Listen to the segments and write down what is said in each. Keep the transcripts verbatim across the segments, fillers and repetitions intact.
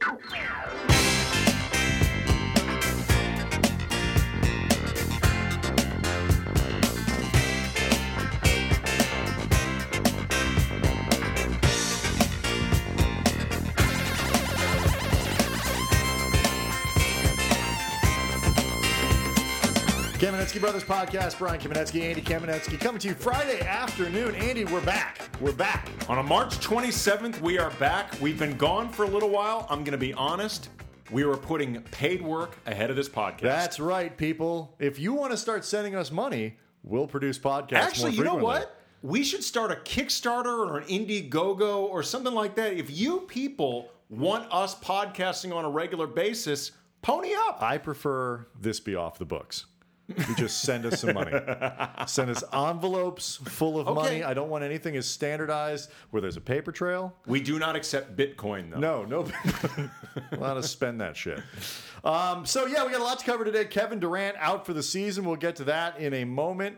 Kamenetsky Brothers Podcast. Brian Kamenetsky, Andy Kamenetsky, coming to you Friday afternoon. Andy, we're back. We're back. On a March twenty-seventh, we are back. We've been gone for a little while. I'm going to be honest. We were putting paid work ahead of this podcast. That's right, people. If you want to start sending us money, we'll produce podcasts Actually, more you know frequently. what? We should start a Kickstarter or an Indiegogo or something like that. If you people want us podcasting on a regular basis, pony up. I prefer this be off the books. You just send us some money. Send us envelopes full of Okay. money. I don't want anything as standardized where there's a paper trail. We do not accept Bitcoin, though. No, no. Want to spend that shit. Um, so, yeah, we got a lot to cover today. Kevin Durant out for the season. We'll get to that in a moment.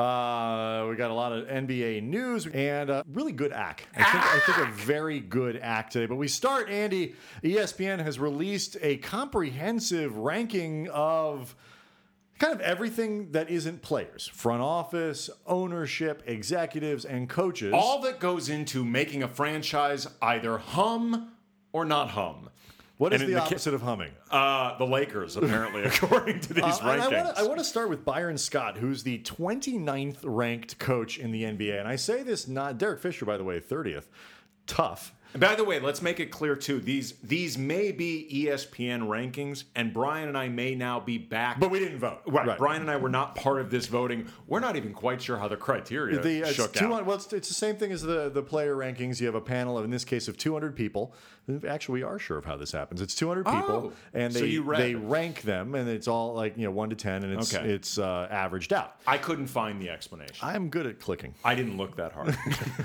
Uh, we got a lot of N B A news and a really good act. I think, I think a very good act today. But we start, Andy. E S P N has released a comprehensive ranking of kind of everything that isn't players. Front office, ownership, executives, and coaches. All that goes into making a franchise either hum or not hum. What is And the in the opposite of humming? Uh, the Lakers, apparently, according to these Uh, and rankings. I want to start with Byron Scott, who's the twenty-ninth ranked coach in the N B A. And I say this not Derek Fisher, by the way, thirtieth. Tough. And by the way, let's make it clear, too. These these may be E S P N rankings, and Brian and I may now be back. But we didn't vote. Right. Right. Brian and I were not part of this voting. We're not even quite sure how the criteria The, uh, it's shook two out. hundred well, it's, it's the same thing as the, the player rankings. You have a panel of, in this case, of two hundred people. Actually, we are sure of how this happens. It's two hundred people, Oh, and so they you read they it. rank them, and it's all like you know one to ten, and it's Okay. it's uh, averaged out. I couldn't find the explanation. I'm good at clicking. I didn't look that hard.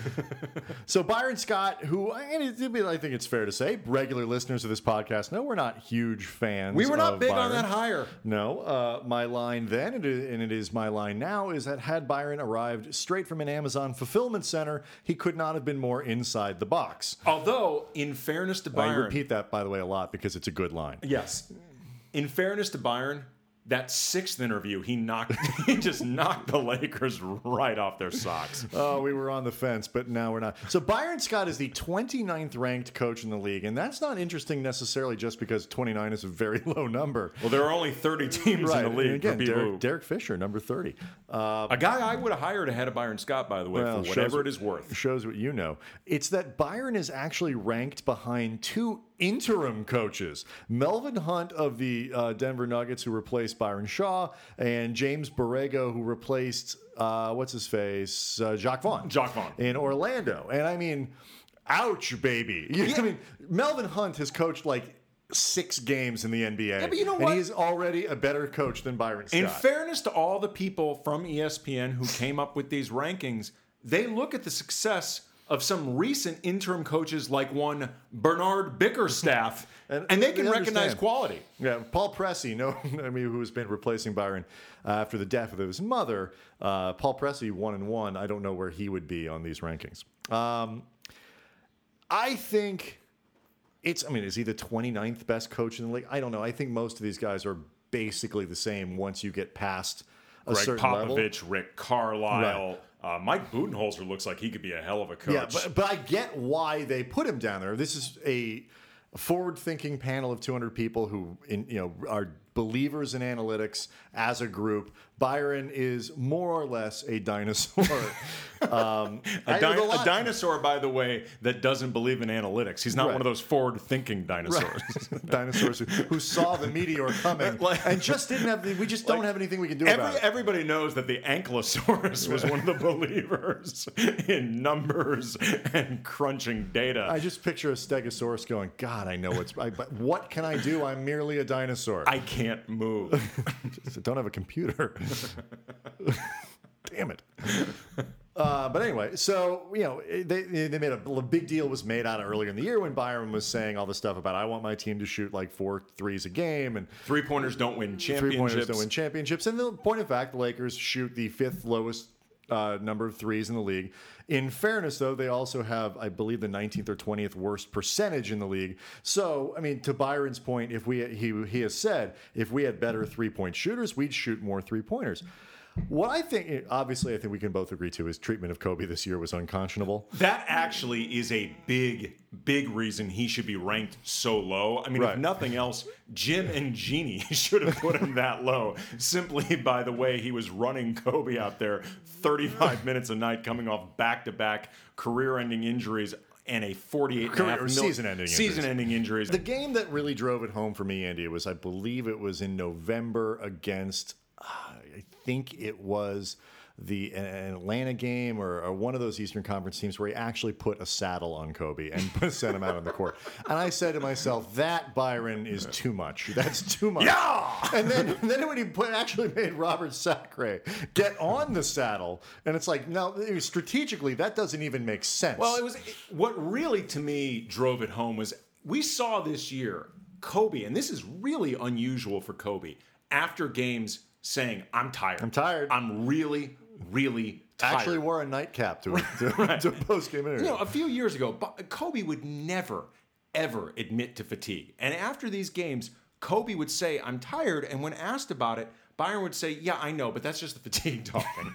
So Byron Scott, who and it, I think it's fair to say, regular listeners of this podcast know we're not huge fans. we were not of big Byron. on that hire. No, uh, my line then, and it, and it is my line now, is that had Byron arrived straight from an Amazon fulfillment center, he could not have been more inside the box. Although, in fairness to I Byron... repeat that, by the way, a lot because it's a good line. Yes. In fairness to Byron, that sixth interview, he knocked, he just knocked the Lakers right off their socks. Oh, we were on the fence, but now we're not. So Byron Scott is the twenty-ninth ranked coach in the league, and that's not interesting necessarily just because twenty-nine is a very low number. Well, there are only thirty teams Right. in the league. And again, for people Derek, who- Derek Fisher, number thirty. Uh, a guy I would have hired ahead of Byron Scott, by the way, well, for whatever shows- it is worth. Shows what you know. It's that Byron is actually ranked behind two interim coaches. Melvin Hunt of the uh, Denver Nuggets, who replaced Byron Shaw, and James Borrego, who replaced, uh, what's his face, uh, Jacques Vaughn. Jacques Vaughn. In Orlando. And I mean, ouch, baby. You- I mean, Melvin Hunt has coached like six games in the N B A. Yeah, but you know and what? he's already a better coach than Byron Scott. In fairness to all the people from E S P N who came up with these rankings, they look at the success of some recent interim coaches like one Bernard Bickerstaff, and, And they can they recognize understand. quality. Yeah, Paul Pressey, no, I mean, who's been replacing Byron uh, after the death of his mother. Uh, Paul Pressey, one and one. I don't know where he would be on these rankings. Um, I think it's. I mean, is he the twenty-ninth best coach in the league? I don't know. I think most of these guys are basically the same once you get past a Greg certain level. Popovich, Rick Carlisle, uh, Mike Budenholzer looks like he could be a hell of a coach. Yeah, but, but I get why they put him down there. This is a forward-thinking panel of two hundred people who, in, you know, are believers in analytics as a group. Byron is more or less a dinosaur. um, a, I- di- there's a lot- dinosaur, by the way, that doesn't believe in analytics. He's not Right. one of those forward-thinking dinosaurs. dinosaurs who, who saw the meteor coming Like- and just didn't have. The, we just don't Like, have anything we can do Every, about it. everybody knows that the Ankylosaurus was one of the believers in numbers and crunching data. I just picture a Stegosaurus going, God, I know what's. I, but what can I do? I'm merely a dinosaur. I can't move. Just don't have a computer. Damn it. Uh, but anyway, so, you know, they, they made a, a big deal was made out of earlier in the year when Byron was saying all this stuff about, I want my team to shoot like four threes a game and Three-pointers don't win three pointers championships. to win championships. And the point of fact, the Lakers shoot the fifth lowest uh, number of threes in the league. In fairness, though, they also have, I believe, the nineteenth or twentieth worst percentage in the league. So, I mean, to Byron's point, if we he he has said if we had better three point shooters, we'd shoot more three pointers. What I think, obviously, I think we can both agree to, his treatment of Kobe this year was unconscionable. That actually is a big, big reason he should be ranked so low. I mean, Right. if nothing else, Jim and Jeannie should have put him that low simply by the way he was running Kobe out there thirty-five minutes a night, coming off back-to-back career-ending injuries and a forty-eight and a half Career- mil- season-ending injuries. season-ending injuries. The game that really drove it home for me, Andy, was I believe it was in November against, uh, I think it was the an Atlanta game or, or one of those Eastern Conference teams where he actually put a saddle on Kobe and sent him out on the court. And I said to myself, that, Byron, is too much. That's too much. Yeah! And then, then when he put, actually made Robert Sacre get on the saddle, and it's like, no, strategically, that doesn't even make sense. Well, it was what really to me drove it home was we saw this year Kobe, and this is really unusual for Kobe, after games saying, I'm tired. I'm tired. I'm really, really tired. Actually wore a nightcap to it, to, right. to post-game interview. You know, a few years ago, Kobe would never, ever admit to fatigue. And after these games, Kobe would say, I'm tired. And when asked about it, Byron would say, yeah, I know, but that's just the fatigue talking.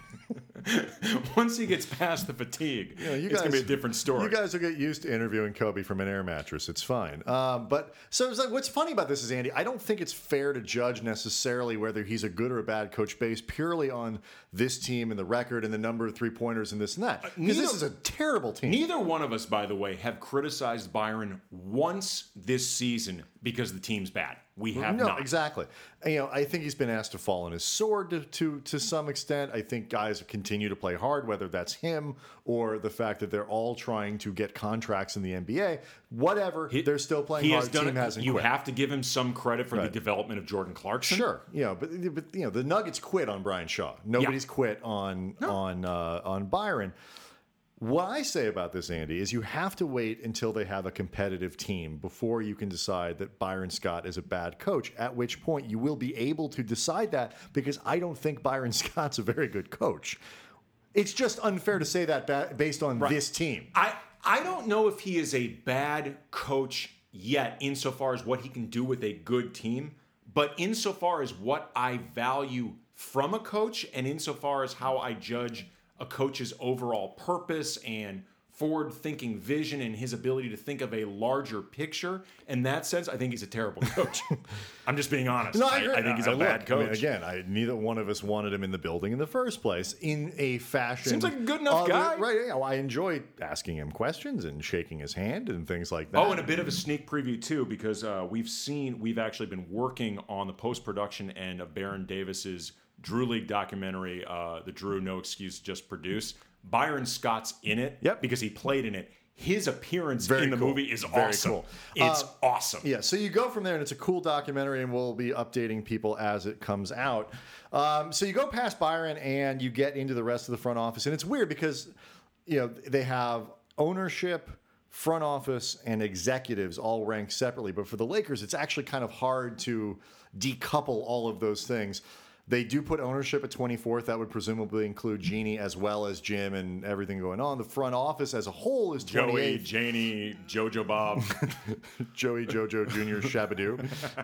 Once he gets past the fatigue, you know, you it's guys, going to be a different story. You guys will get used to interviewing Kobe from an air mattress. It's fine. Um, but so it's like, what's funny about this is, Andy, I don't think it's fair to judge necessarily whether he's a good or a bad coach based purely on this team and the record and the number of three-pointers and this and that. Because this is a terrible team. Neither one of us, by the way, have criticized Byron once this season because the team's bad. We have no, not. exactly. You know, I think he's been asked to fall on his sword to, to to some extent. I think guys continue to play hard, whether that's him or the fact that they're all trying to get contracts in the N B A. Whatever, He- they're still playing He hard. has done Team it. hasn't You quit. have to give him some credit for Right. the development of Jordan Clarkson. Sure, you know, but, but you know, the Nuggets quit on Brian Shaw. Nobody's quit on on uh, on Byron. What I say about this, Andy, is you have to wait until they have a competitive team before you can decide that Byron Scott is a bad coach, at which point you will be able to decide that, because I don't think Byron Scott's a very good coach. It's just unfair to say that ba- based on this team. I, I don't know if he is a bad coach yet insofar as what he can do with a good team, but insofar as what I value from a coach and insofar as how I judge a coach's overall purpose and forward-thinking vision and his ability to think of a larger picture. In that sense, I think he's a terrible coach. I'm just being honest. No, I, I, agree. I think he's a I- bad look, coach. I mean, again, I, neither one of us wanted him in the building in the first place. In a fashion, Seems like a good enough other- guy. right? You know, I enjoy asking him questions and shaking his hand and things like that. Oh, and a bit of a sneak preview too, because uh, we've seen, we've actually been working on the post-production end of Baron Davis's Drew League documentary, uh, the Drew No Excuse just produced. Byron Scott's in it Yep. because he played in it. His appearance Very in the cool. movie is Very awesome. cool. It's Uh, awesome. Yeah, so you go from there, and it's a cool documentary, and we'll be updating people as it comes out. Um, so you go past Byron, and you get into the rest of the front office, and it's weird because you know they have ownership, front office, and executives all ranked separately. But for the Lakers, it's actually kind of hard to decouple all of those things. They do put ownership at twenty-fourth. That would presumably include Jeannie as well as Jim and everything going on. The front office as a whole is Joey, twenty-eighth. Janie, Jojo Bob, Joey Jojo Junior Shabadoo.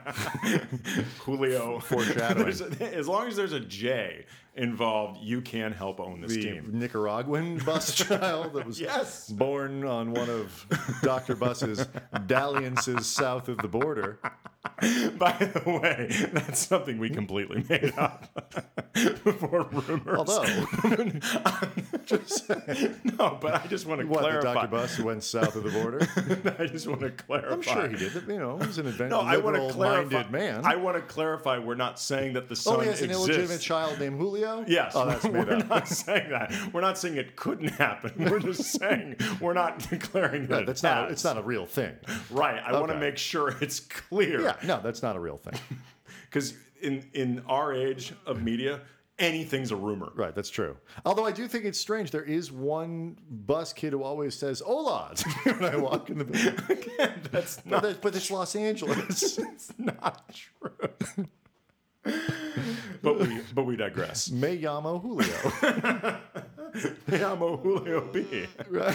Julio. Foreshadowing. There's a- As long as there's a J involved, you can help own this The team. Nicaraguan bus child that was Yes. born on one of Doctor Bus's dalliances south of the border. By the way, that's something we completely made up for rumors. Although, just saying. No, but I just want to What, the clarify. Doctor Bus went south of the border? I just want to clarify. I'm sure he did. You know, he was an advent- No, I want to clarify. liberal-minded man. I want to clarify. We're not saying that the son oh, he has an exists. illegitimate child named Julio? Yes, Oh, that's made we're up. not saying that. We're not saying it couldn't happen. We're just saying we're not declaring that No, it that's not. has. It's not a real thing. Right. I want to Okay. make sure it's clear. Yeah, no, that's not a real thing. Because in in our age of media, anything's a rumor. Right, that's true. Although I do think it's strange. There is one bus kid who always says "Hola" when I walk in the building. Again, that's But, not. that's- but it's Los Angeles. It's not true. but we but we digress. Me llamo Julio. Me llamo Julio B. Right.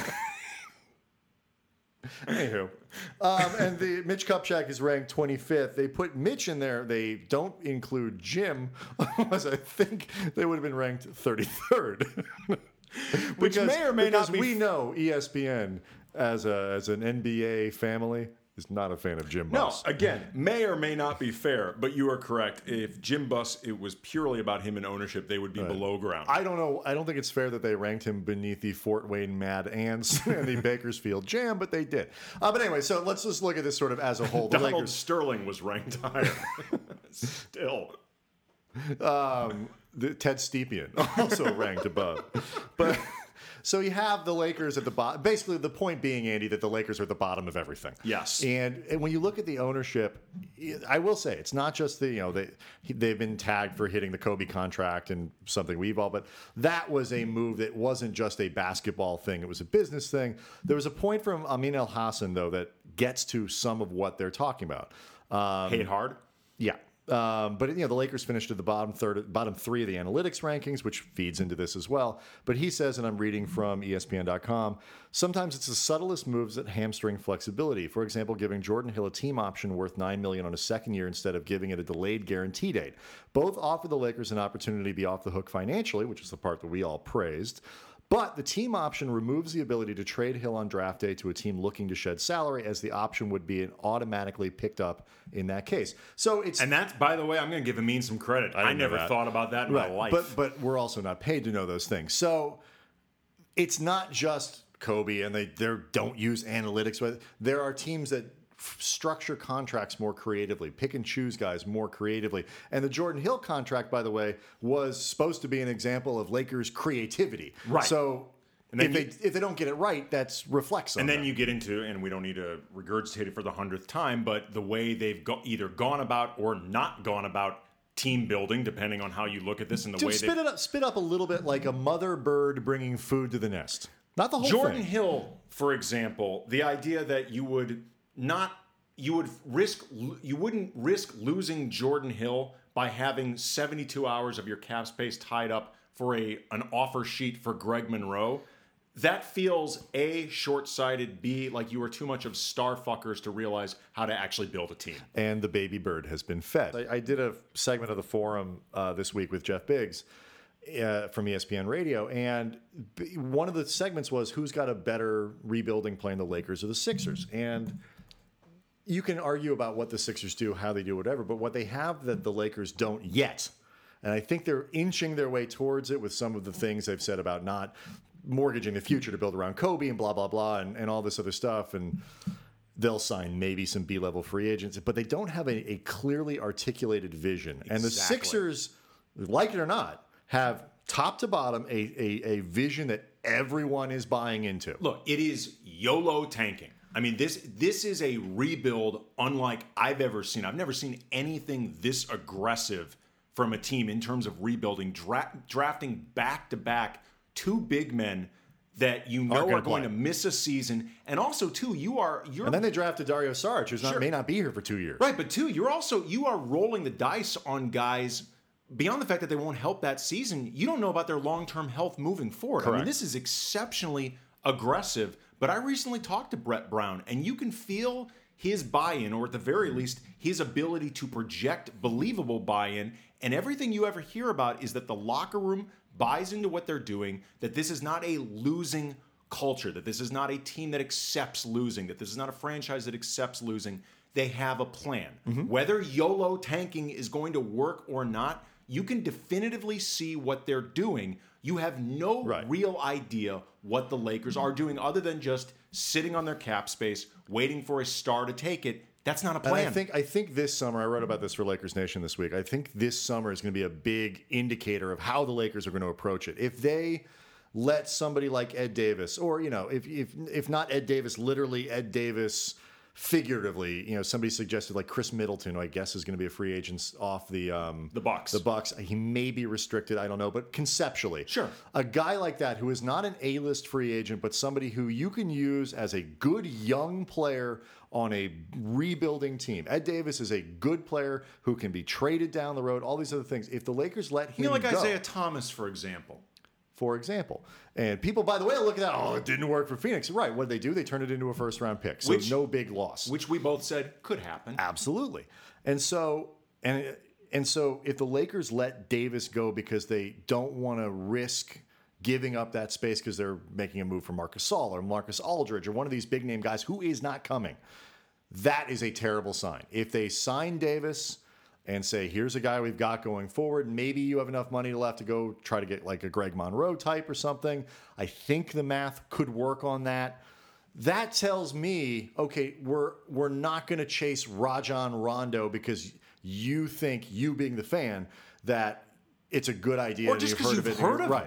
Anywho, um, and the Mitch Kupchak is ranked twenty-fifth. They put Mitch in there. They don't include Jim, otherwise I think they would have been ranked thirty-third. Which because, may or may because not be. we know E S P N as a as an N B A family is not a fan of Jim No, Buss. again, may or may not be fair, but you are correct. If Jim Buss, it was purely about him and ownership, they would be right. below ground. I don't know. I don't think it's fair that they ranked him beneath the Fort Wayne Mad Ants and the Bakersfield Jam, but they did. Uh, but anyway, so let's just look at this sort of as a whole. The Donald Lakers, Sterling was ranked higher. Still. Um, the, Ted Stepien also ranked above. But... So you have the Lakers at the bottom. Basically, the point being, Andy, that the Lakers are at the bottom of everything. Yes. And, and when you look at the ownership, I will say it's not just the, you know, they, they've been tagged for hitting the Kobe contract and something we've all, but that was a move that wasn't just a basketball thing. It was a business thing. There was a point from Amin El Hassan, though, that gets to some of what they're talking about. Um, Hate hard? Yeah. Um, but you know the Lakers finished at the bottom third, bottom three of the analytics rankings, which feeds into this as well. But he says, and I'm reading from E S P N dot com, sometimes it's the subtlest moves that hamstring flexibility. For example, giving Jordan Hill a team option worth nine million dollars on a second year instead of giving it a delayed guarantee date. Both offer the Lakers an opportunity to be off the hook financially, which is the part that we all praised. But the team option removes the ability to trade Hill on draft day to a team looking to shed salary, as the option would be automatically picked up in that case. So it's and that's, by the way, I'm going to give Amin some credit. I, I never thought about that in right. my life. But but we're also not paid to know those things. So it's not just Kobe, and they they don't use analytics. But there are teams that structure contracts more creatively, pick and choose guys more creatively. And the Jordan Hill contract, by the way, was supposed to be an example of Lakers' creativity. Right. So and then if you, they if they don't get it right, that's reflects on And then them. you get into, and we don't need to regurgitate it for the hundredth time, but the way they've go, either gone about or not gone about team building, depending on how you look at this and the Dude, way spit they... it up, spit up a little bit like a mother bird bringing food to the nest. Not the whole Jordan thing. Hill, for example, the idea that you would not... You would risk. You wouldn't risk losing Jordan Hill by having seventy-two hours of your cap space tied up for a an offer sheet for Greg Monroe. That feels A, short-sighted, B, like you are too much of star fuckers to realize how to actually build a team. And the baby bird has been fed. I, I did a segment of the forum uh, this week with Jeff Biggs uh, from E S P N Radio, and b- one of the segments was who's got a better rebuilding plan, the Lakers or the Sixers? And you can argue about what the Sixers do, how they do, whatever, but what they have that the Lakers don't yet, and I think they're inching their way towards it with some of the things they've said about not mortgaging the future to build around Kobe and blah, blah, blah, and, and all this other stuff, and they'll sign maybe some B-level free agents, but they don't have a, a clearly articulated vision. Exactly. And the Sixers, like it or not, have top to bottom a, a, a vision that everyone is buying into. Look, it is YOLO tanking. I mean, this this is a rebuild unlike I've ever seen. I've never seen anything this aggressive from a team in terms of rebuilding, dra- drafting back-to-back two big men that you know gonna are going play. to miss a season. And also, too, you are... You're, And then they drafted Dario Saric, who Sure. may not be here for two years. Right, but two, you're also... You are rolling the dice on guys... Beyond the fact that they won't help that season, you don't know about their long-term health moving forward. Correct. I mean, this is exceptionally aggressive. But I recently talked to Brett Brown, and you can feel his buy-in, or at the very least, his ability to project believable buy-in. And everything you ever hear about is that the locker room buys into what they're doing, that this is not a losing culture, that this is not a team that accepts losing, that this is not a franchise that accepts losing. They have a plan. Mm-hmm. Whether YOLO tanking is going to work or not, you can definitively see what they're doing. You have no right. real idea what the Lakers are doing other than just sitting on their cap space, waiting for a star to take it. That's not a plan. And I think I think this summer, I wrote about this for Lakers Nation this week. I think this summer is going to be a big indicator of how the Lakers are going to approach it. If they let somebody like Ed Davis, or you know, if if if not Ed Davis, literally Ed Davis figuratively, you know, somebody suggested like Chris Middleton, who I guess is going to be a free agent off the um, the Bucks. The Bucks. He may be restricted. I don't know, but conceptually, sure, a guy like that who is not an A-list free agent, but somebody who you can use as a good young player on a rebuilding team. Ed Davis is a good player who can be traded down the road. All these other things. If the Lakers let him you know, like go, Isaiah Thomas, for example. for example. And people, by the way, look at that. Oh, it didn't work for Phoenix. Right. What did they do? They turned it into a first round pick. So Which- no big loss. Which we both said could happen. Absolutely. And so, and and so if the Lakers let Davis go because they don't want to risk giving up that space because they're making a move for Marc Gasol or Marcus Aldridge or one of these big name guys who is not coming, that is a terrible sign. If they sign Davis and say, here's a guy we've got going forward, maybe you have enough money left to go try to get like a Greg Monroe type or something. I think the math could work on that. That tells me, okay, we're we're not going to chase Rajon Rondo because you think, you being the fan, that it's a good idea. Or and just you've 'cause heard you've of it. heard of right. him.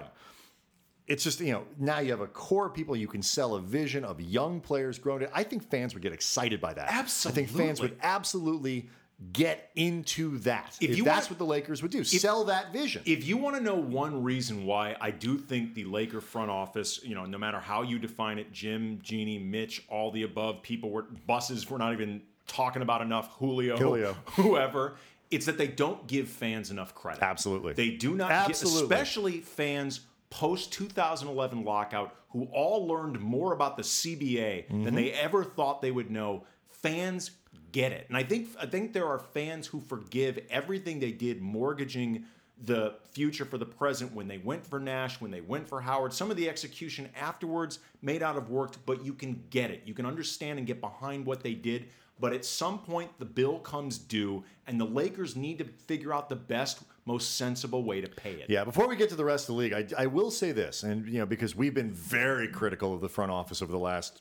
It's just, you know, now you have a core of people. You can sell a vision of young players growing. I think fans would get excited by that. Absolutely. I think fans would absolutely get into that. If If, you that's want- what the Lakers would do. Sell that vision. If you want to know one reason why I do think the Laker front office, you know, no matter how you define it, Jim, Jeannie, Mitch, all the above, people were buses, we're not even talking about enough, Julio, Julio. whoever, it's that they don't give fans enough credit. Absolutely. They do not, Absolutely. Give, especially fans post two thousand eleven lockout who all learned more about the C B A Mm-hmm. than they ever thought they would know. Fans get it. And I think I think there are fans who forgive everything they did mortgaging the future for the present when they went for Nash, when they went for Howard. Some of the execution afterwards may not have worked, but you can get it. You can understand and get behind what they did. But at some point, the bill comes due, and the Lakers need to figure out the best, most sensible way to pay it. Yeah, before we get to the rest of the league, I, I will say this, and you know, because we've been very critical of the front office over the last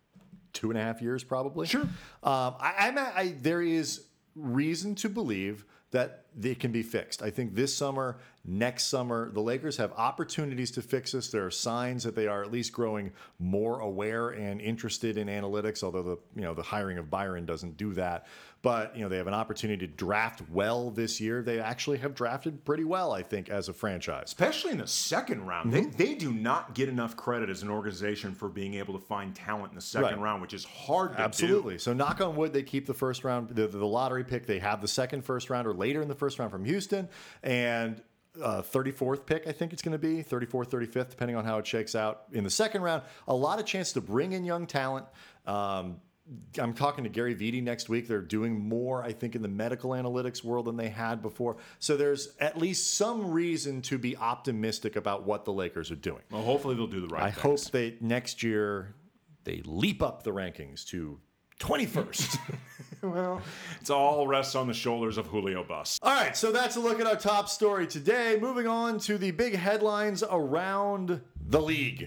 two and a half years, probably. Sure. Um, I, I'm at, I, there is reason to believe that they can be fixed. I think this summer, next summer, the Lakers have opportunities to fix this. There are signs that they are at least growing more aware and interested in analytics, although the you know the hiring of Byron doesn't do that. But you know they have an opportunity to draft well this year. They actually have drafted pretty well, I think, as a franchise. Especially in the second round. They, they do not get enough credit as an organization for being able to find talent in the second Right. round, which is hard to Absolutely. do. So knock on wood, they keep the first round, the, the lottery pick. They have the second first rounder later in the first round from Houston, and uh, thirty-fourth pick, I think it's going to be thirty-fourth, thirty-fifth, depending on how it shakes out in the second round. A lot of chance to bring in young talent. Um, I'm talking to Gary Vitti next week. They're doing more, I think, in the medical analytics world than they had before. So there's at least some reason to be optimistic about what the Lakers are doing. Well, hopefully they'll do the right I things. hope they next year they leap up the rankings to twenty-first. Well, it's all rests on the shoulders of Julio Bus. All right, so that's a look at our top story today. Moving on to the big headlines around the league.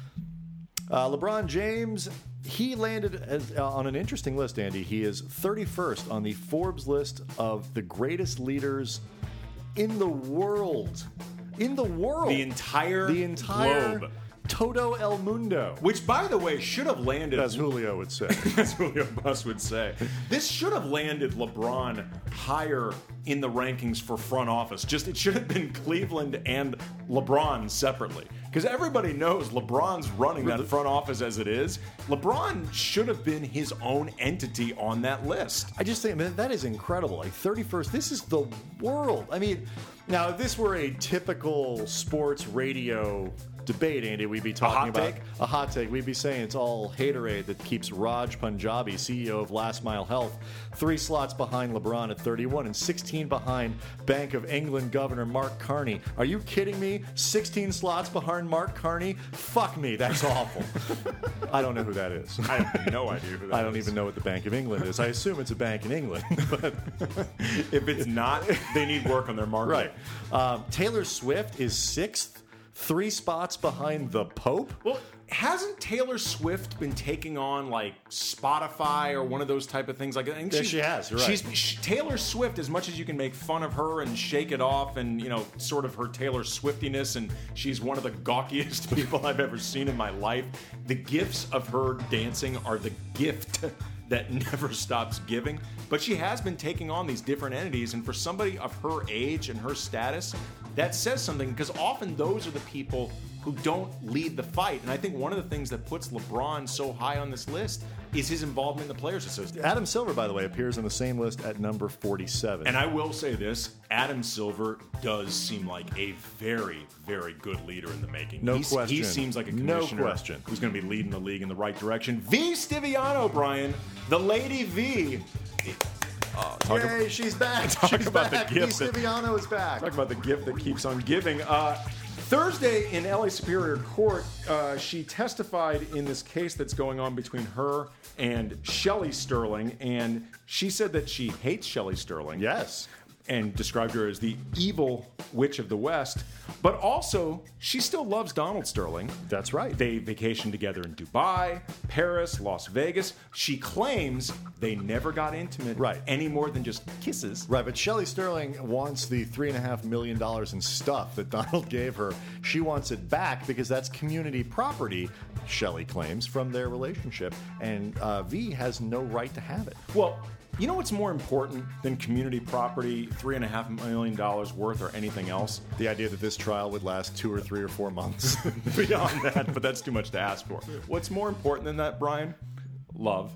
Uh, LeBron James, he landed as, uh, on an interesting list, Andy. He is thirty-first on the Forbes list of the greatest leaders in the world. In the world. The entire The entire globe. Todo El Mundo, Which, by the way, should have landed, as Julio would say. as Julio Bus would say. This should have landed LeBron higher in the rankings for front office. Just it should have been Cleveland and LeBron separately. Because everybody knows LeBron's running that front office as it is. LeBron should have been his own entity on that list. I just think, man, that is incredible. Like thirty-first, this is the world. I mean, now if this were a typical sports radio debate, Andy, we'd be talking hot about take? a hot take. We'd be saying it's all haterade that keeps Raj Punjabi, C E O of Last Mile Health, three slots behind LeBron at thirty-one and sixteen behind Bank of England Governor Mark Carney. Are you kidding me? sixteen slots behind Mark Carney? Fuck me, that's awful. I don't know who that is. I have no idea who that I don't is. even know what the Bank of England is. I assume it's a bank in England, but If it's not, they need work on their marketing. right. Um, Taylor Swift is sixth, three spots behind the Pope. Well, hasn't Taylor Swift been taking on like Spotify or one of those type of things? Like, I think Yeah, she's- she has, you're right. She's she, Taylor Swift. As much as you can make fun of her and shake it off, and you know, sort of her Taylor Swiftiness, and she's one of the gawkiest people I've ever seen in my life. The gifts of her dancing are the gift that never stops giving. But she has been taking on these different entities, and for somebody of her age and her status, that says something, because often those are the people who don't lead the fight. And I think one of the things that puts LeBron so high on this list is his involvement in the Players Association. Adam Silver, by the way, appears on the same list at number forty-seven. And I will say this, Adam Silver does seem like a very, very good leader in the making. No He's, question. He seems like a No commissioner question. who's going to be leading the league in the right direction. V. Stiviano, Brian, the Lady V. Uh, talk Yay, about, she's back. talk She's about back. the gift V. that- Stiviano is back. Talk about the gift that keeps on giving. Uh, Thursday in L A Superior Court, uh, she testified in this case that's going on between her and Shelley Sterling, and she said that she hates Shelley Sterling. Yes. And described her as the evil witch of the West. But also, she still loves Donald Sterling. That's right. They vacationed together in Dubai, Paris, Las Vegas. She claims they never got intimate Right. any more than just kisses. Right, but Shelley Sterling wants the three and a half million dollars in stuff that Donald gave her. She wants it back because that's community property, Shelley claims, from their relationship, and uh, V has no right to have it. Well, you know what's more important than community property, three and a half million dollars worth, or anything else? The idea that this trial would last two or three or four months. Beyond that, but that's too much to ask for. What's more important than that, Brian? Love.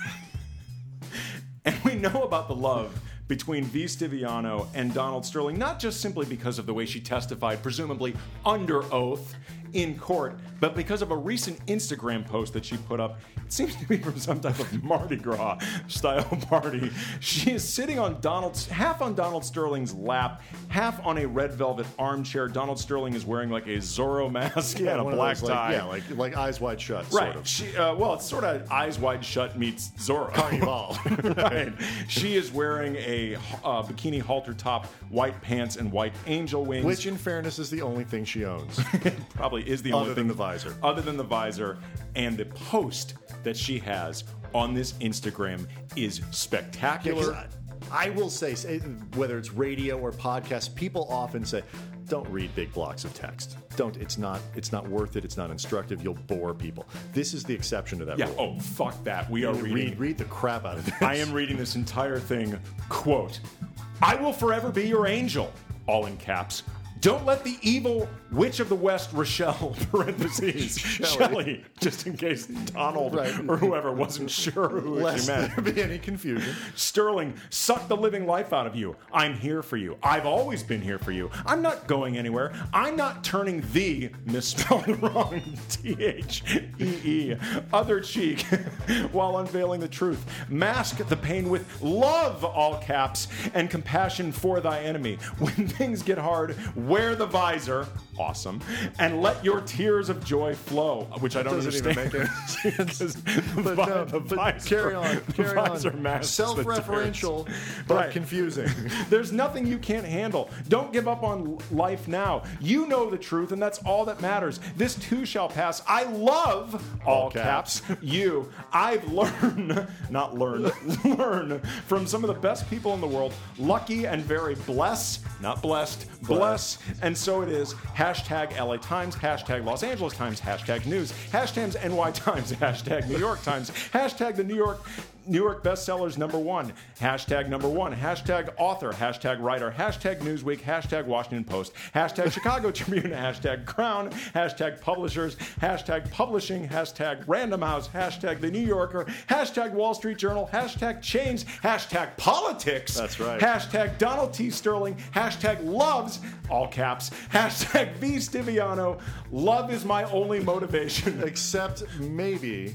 And we know about the love between V. Stiviano and Donald Sterling, not just simply because of the way she testified, presumably under oath in court, but because of a recent Instagram post that she put up. It seems to be from some type of Mardi Gras style party. She is sitting on Donald's, half on Donald Sterling's lap, half on a red velvet armchair. Donald Sterling is wearing like a Zorro mask and a one of black those, like- tie. yeah, like like eyes wide shut, Right. sort of. She, uh, well, it's sort of Eyes Wide Shut meets Zorro. Carnival. Right. She is wearing a uh, bikini halter top, white pants, and white angel wings. Which, in fairness, is the only thing she owns. probably is the Other only than thing the visor. Other than the visor, and the post that she has on this Instagram is spectacular. Because I, I will say, say, whether it's radio or podcast, people often say, "Don't read big blocks of text. Don't. It's not. It's not worth it. It's not instructive. You'll bore people." This is the exception to that Yeah. rule. Oh, fuck that. We are read, reading. read the crap out of this. I am reading this entire thing. Quote, "I will forever be your angel," all in caps. "Don't let the evil witch of the West, Rochelle," parentheses, Shelley, just in case Donald Right. or whoever wasn't sure who Lest she meant. there be any confusion. "Sterling, suck the living life out of you. I'm here for you. I've always been here for you. I'm not going anywhere. I'm not turning the," misspelled wrong, T H E E, "other cheek," while unveiling the truth. "Mask the pain with love," all caps, "and compassion for thy enemy. When things get hard, wear the visor," awesome, "and let your tears of joy flow," which I don't Doesn't understand. even make any sense. the But, vi- no, the but visor- carry on. the Carry visor on. masks the Self-referential, tears. but Right. confusing. There's nothing you can't handle. Don't give up on life now. You know the truth, and that's all that matters. This too shall pass. I love, all, All caps, caps. you. I've learned, not learned, learn from some of the best people in the world. Lucky and very blessed, not blessed, bless. And so it is. Hashtag L A Times, hashtag Los Angeles Times, hashtag news, hashtags N Y Times, hashtag New York Times, hashtag the New York New York bestsellers number one, hashtag number one, hashtag author, hashtag writer, hashtag Newsweek, hashtag Washington Post, hashtag Chicago Tribune, hashtag Crown, hashtag publishers, hashtag publishing, hashtag Random House, hashtag The New Yorker, hashtag Wall Street Journal, hashtag chains, hashtag politics. That's right. Hashtag Donald T. Sterling, hashtag loves, all caps, hashtag V. Stiviano. Love is my only motivation. Except maybe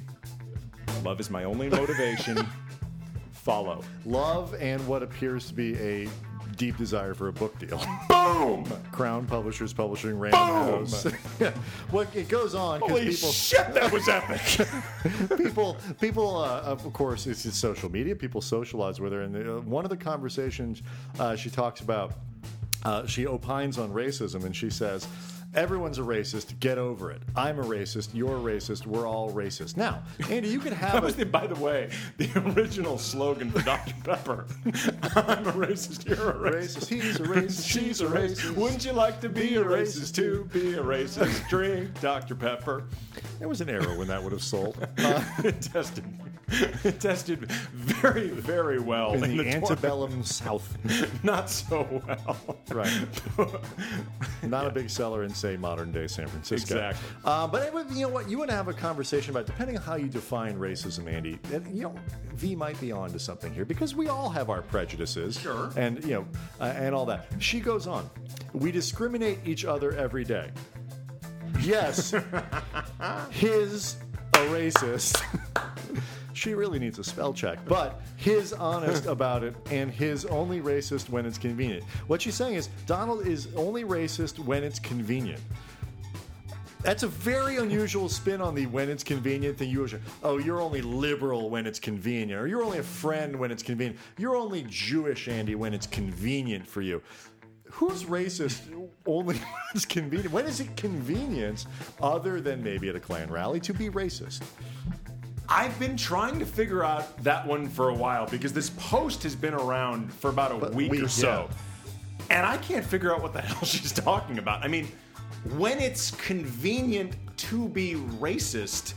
Love is my only motivation. Follow. love and what appears to be a deep desire for a book deal. Boom! Crown Publishers Publishing, Random Boom! House. Well, it goes on because Holy people shit, that was epic. people, people, uh, of course, it's just social media. People socialize with her, and the, uh, one of the conversations uh, she talks about, uh, she opines on racism, and she says, "Everyone's a racist. Get over it. I'm a racist. You're a racist. We're all racist." Now, Andy, you could have That a, was, the, by the way, the original slogan for Doctor Pepper. I'm a racist, you're a racist. racist. He's a racist. She's a racist. Wouldn't you like to be a racist too? Be a racist. Drink Doctor Pepper. There was an era when that would have sold. It tested. It tested very, very well In, in, the, the antebellum South. Not so well. Right. Not a big seller in say modern day San Francisco. Exactly. Uh, but anyway, you know what? You want to have a conversation about, depending on how you define racism, Andy, and, you know, V might be on to something here because we all have our prejudices. Sure. And, you know, uh, and all that. She goes on. We discriminate each other every day. Yes, his a racist. She really needs a spell check, but his honest about it and his only racist when it's convenient. What she's saying is Donald is only racist when it's convenient. That's a very unusual spin on the when it's convenient thing. You oh, you're only liberal when it's convenient, or you're only a friend when it's convenient. You're only Jewish, Andy, when it's convenient for you. Who's racist only when it's convenient? When is it convenient, other than maybe at a Klan rally, to be racist? I've been trying to figure out that one for a while because this post has been around for about a But week, week or so. yeah. And I can't figure out what the hell she's talking about. I mean, when it's convenient to be racist,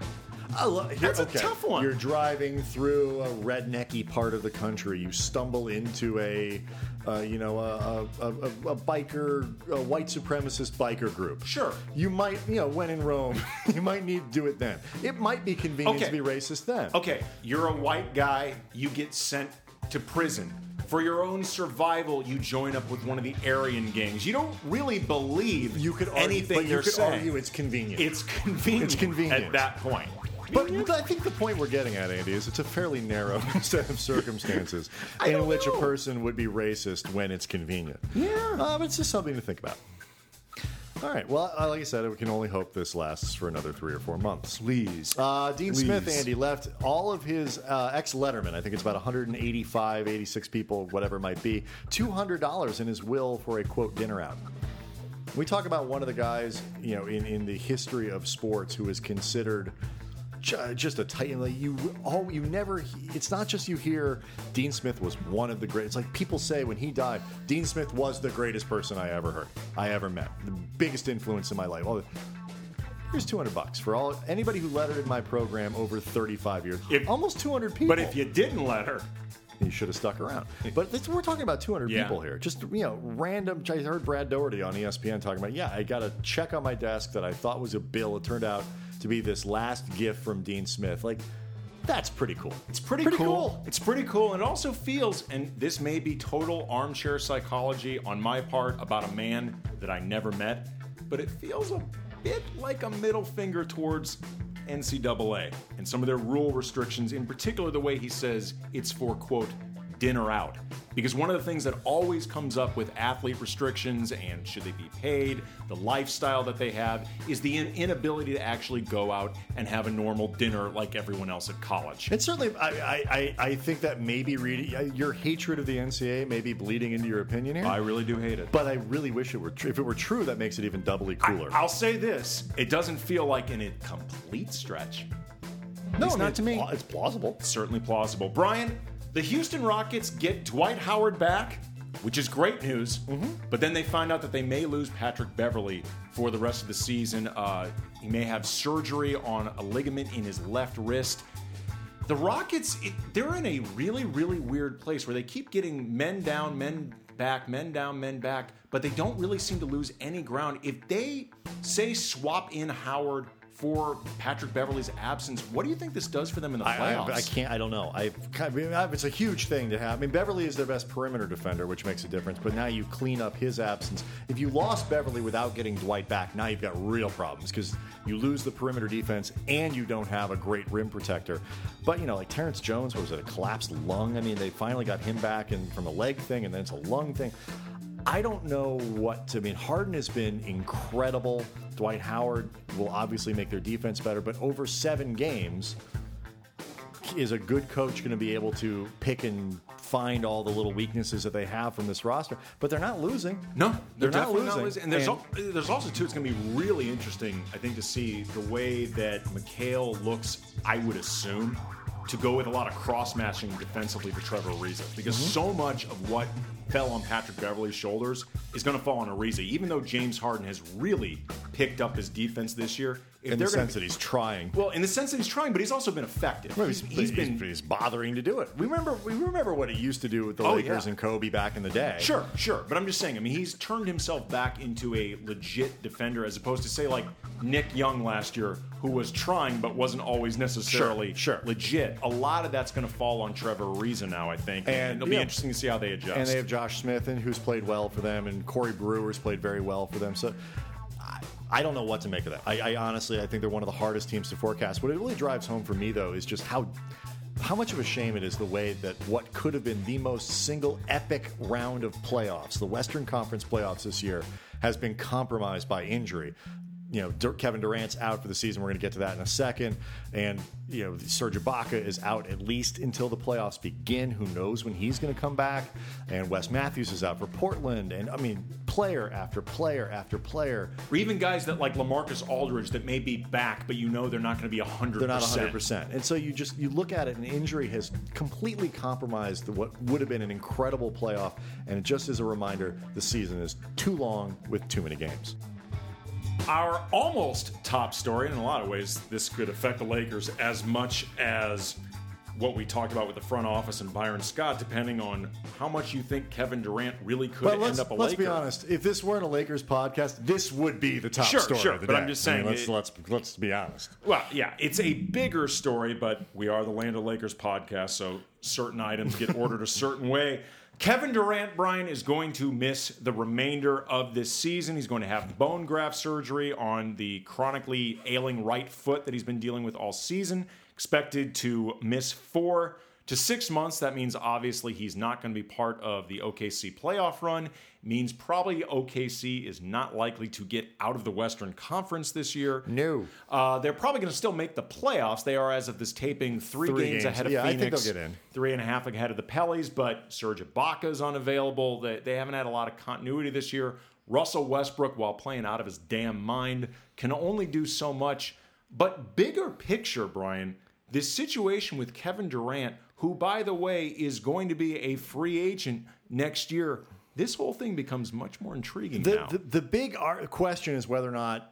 Lo- here, that's a okay. tough one. You're driving through a rednecky part of the country. You stumble into a, uh, you know, a, a, a, a biker, a white supremacist biker group. Sure. You might, you know, when in Rome, you might need to do it then. It might be convenient Okay. to be racist then. Okay, you're a white guy, you get sent to prison. For your own survival, you join up with one of the Aryan gangs. You don't really believe You could argue, anything but you they're could saying. argue it's convenient. It's convenient. It's convenient. at that point. But I think the point we're getting at, Andy, is it's a fairly narrow set of circumstances in don't which know. a person would be racist when it's convenient. Yeah. Uh, but it's just something to think about. All right. Well, uh, like I said, we can only hope this lasts for another three or four months. Please. Uh, Dean Please. Smith, Andy, left all of his uh, ex-Letterman, I think it's about one hundred eighty-five, eighty-six people, whatever it might be, two hundred dollars in his will for a, quote, dinner out. We talk about one of the guys, you know, in, in the history of sports who is considered ju- just a titan. Like you, oh, you never. It's not just you hear Dean Smith was one of the great. It's like people say when he died, Dean Smith was the greatest person I ever heard, I ever met, the biggest influence in my life. Well, here's two hundred bucks for all anybody who lettered in my program over thirty-five years. If- Almost two hundred people. But if you didn't let her, you should have stuck around. But this, we're talking about two hundred Yeah. people here. Just, you know, random. I heard Brad Doherty on E S P N talking about, yeah, I got a check on my desk that I thought was a bill. It turned out to be this last gift from Dean Smith. Like, that's pretty cool. it's pretty, cool. It's pretty cool. And it also feels, and this may be total armchair psychology on my part about a man that I never met, but it feels a bit like a middle finger towards N C double A and some of their rule restrictions, in particular the way he says it's for, quote, dinner out. Because one of the things that always comes up with athlete restrictions and should they be paid, the lifestyle that they have, is the in- inability to actually go out and have a normal dinner like everyone else at college. And certainly, I, I, I I think that maybe reading your hatred of the N C A A may be bleeding into your opinion here. I really do hate it. but I really wish it were true. If it were true, that makes it even doubly cooler. I'll say this, it doesn't feel like an a complete stretch. no, least I mean, not it's to me. pla- It's plausible. Certainly plausible. Brian, the Houston Rockets get Dwight Howard back, which is great news, but then they find out that they may lose Patrick Beverley for the rest of the season. Uh, he may have surgery on a ligament in his left wrist. The Rockets, it, they're in a really, really weird place where they keep getting men down, men back, men down, men back, but they don't really seem to lose any ground. If they, say, swap in Howard for Patrick Beverley's absence, what do you think this does for them in the I, playoffs? I, I can't. I don't know. I, I mean, it's a huge thing to have. I mean, Beverly is their best perimeter defender, which makes a difference. But now you clean up his absence. If you lost Beverly without getting Dwight back, now you've got real problems because you lose the perimeter defense and you don't have a great rim protector. But you know, like Terrence Jones, what was it, a collapsed lung? I mean, they finally got him back and from a leg thing, and then it's a lung thing. I don't know what to I mean. Harden has been incredible. Dwight Howard will obviously make their defense better, but over seven games, is a good coach going to be able to pick and find all the little weaknesses that they have from this roster? But they're not losing. No, they're, they're, not definitely losing. not losing. And there's, And- al- there's also, too, it's going to be really interesting, I think, to see the way that McHale looks, I would assume, to go with a lot of cross-matching defensively to Trevor Ariza. Because Mm-hmm. so much of what fell on Patrick Beverley's shoulders is going to fall on Ariza. Even though James Harden has really picked up his defense this year, if in the they're gonna sense that he's trying. Well, in the sense that he's trying, but he's also been effective. Well, he's, he's, he's he's been he's bothering to do it. We remember we remember what he used to do with the Oh, Lakers yeah. and Kobe back in the day. Sure, sure. But I'm just saying, I mean, he's turned himself back into a legit defender as opposed to, say, like Nick Young last year, who was trying but wasn't always necessarily Sure, sure. legit. A lot of that's going to fall on Trevor Ariza now, I think. And, And, it'll be yeah. interesting to see how they adjust. And they have Josh Smith, and who's played well for them, and Corey Brewer's played very well for them. So I, I don't know what to make of that. I, I honestly, I think they're one of the hardest teams to forecast. What it really drives home for me, though, is just how how much of a shame it is the way that what could have been the most single epic round of playoffs, the Western Conference playoffs this year, has been compromised by injury. You know, Dur- Kevin Durant's out for the season. We're going to get to that in a second. And, you know, Serge Ibaka is out at least until the playoffs begin. Who knows when he's going to come back? And Wes Matthews is out for Portland. And, I mean, player after player after player. or even guys that like LaMarcus Aldridge that may be back, but you know they're not going to be one hundred percent. They're not one hundred percent. And so you just, you look at it, and injury has completely compromised what would have been an incredible playoff. And just as a reminder, the season is too long with too many games. Our almost top story, and in a lot of ways, this could affect the Lakers as much as what we talked about with the front office and Byron Scott, depending on how much you think Kevin Durant really could But end let's, up a let's Laker. be honest. If this weren't a Lakers podcast, this would be the top Sure, story sure, of the but day. I'm just I mean, saying let's, it- let's let's be honest. Well, yeah, it's a bigger story, but we are the Land of Lakers podcast, so certain items get ordered a certain way. Kevin Durant, Brian, is going to miss the remainder of this season. He's going to have bone graft surgery on the chronically ailing right foot that he's been dealing with all season. Expected to miss four to six months. That means obviously he's not going to be part of the O K C playoff run. Means probably O K C is not likely to get out of the Western Conference this year. No. Uh, they're probably going to still make the playoffs. They are, as of this taping, three, Three games, games. ahead of Yeah, I think Phoenix. they'll get in. Three and a half ahead of the Pellies, but Serge Ibaka is unavailable. They, they haven't had a lot of continuity this year. Russell Westbrook, while playing out of his damn mind, can only do so much. But bigger picture, Brian, this situation with Kevin Durant, who, by the way, is going to be a free agent next year, this whole thing becomes much more intriguing The, now. the, the big ar- question is whether or not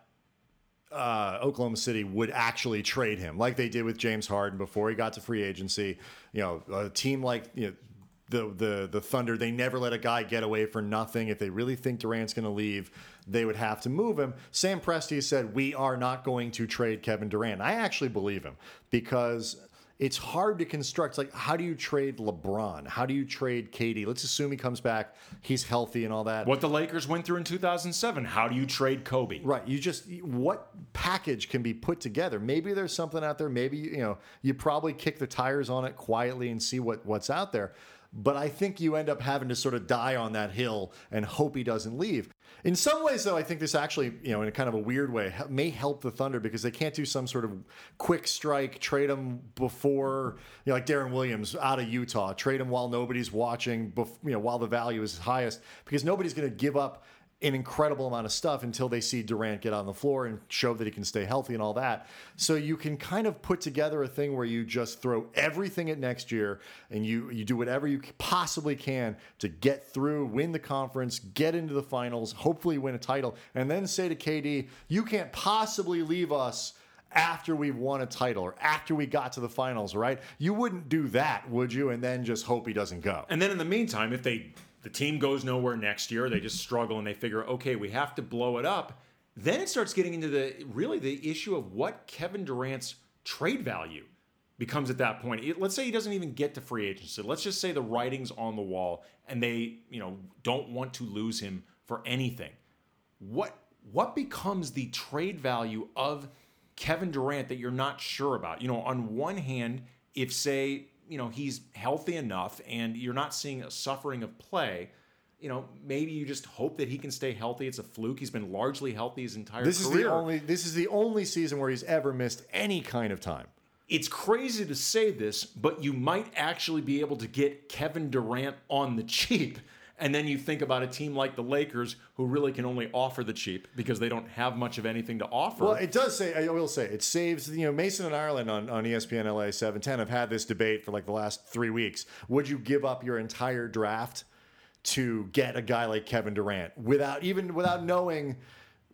uh, Oklahoma City would actually trade him, like they did with James Harden before he got to free agency. You know, a team like you know, the the the Thunder, they never let a guy get away for nothing. If they really think Durant's going to leave, they would have to move him. Sam Presti said, "We are not going to trade Kevin Durant." I actually believe him because it's hard to construct. Like, how do you trade LeBron? How do you trade K D? Let's assume he comes back, he's healthy and all that. What the Lakers went through in two thousand seven. How do you trade Kobe? Right. You just, what package can be put together? Maybe there's something out there. Maybe, you know, you probably kick the tires on it quietly and see what, what's out there. But I think you end up having to sort of die on that hill and hope he doesn't leave. In some ways, though, I think this actually, you know, in a kind of a weird way, may help the Thunder because they can't do some sort of quick strike, trade him before, you know, like Darren Williams out of Utah, trade him while nobody's watching, bef- you know, while the value is highest, because nobody's going to give up an incredible amount of stuff until they see Durant get on the floor and show that he can stay healthy and all that. So you can kind of put together a thing where you just throw everything at next year and you you do whatever you possibly can to get through, win the conference, get into the finals, hopefully win a title, and then say to K D, you can't possibly leave us after we've won a title or after we got to the finals, right? You wouldn't do that, would you? And then just hope he doesn't go. And then in the meantime, if they the team goes nowhere next year, they just struggle and they figure, okay, we have to blow it up. Then it starts getting into the really the issue of what Kevin Durant's trade value becomes at that point. It, let's say he doesn't even get to free agency. Let's just say the writing's on the wall and they, you know, don't want to lose him for anything. What what becomes the trade value of Kevin Durant that you're not sure about? You know, on one hand, if say you know, he's healthy enough and you're not seeing a suffering of play, you know, maybe you just hope that he can stay healthy. It's a fluke. He's been largely healthy his entire This career. is the only this is the only season where he's ever missed any kind of time. It's crazy to say this, but you might actually be able to get Kevin Durant on the cheap. And then you think about a team like the Lakers, who really can only offer the cheap because they don't have much of anything to offer. Well, it does say, I will say, it saves, you know, Mason and Ireland on, on E S P N L A seven ten have had this debate for like the last three weeks. Would you give up your entire draft to get a guy like Kevin Durant without even, without knowing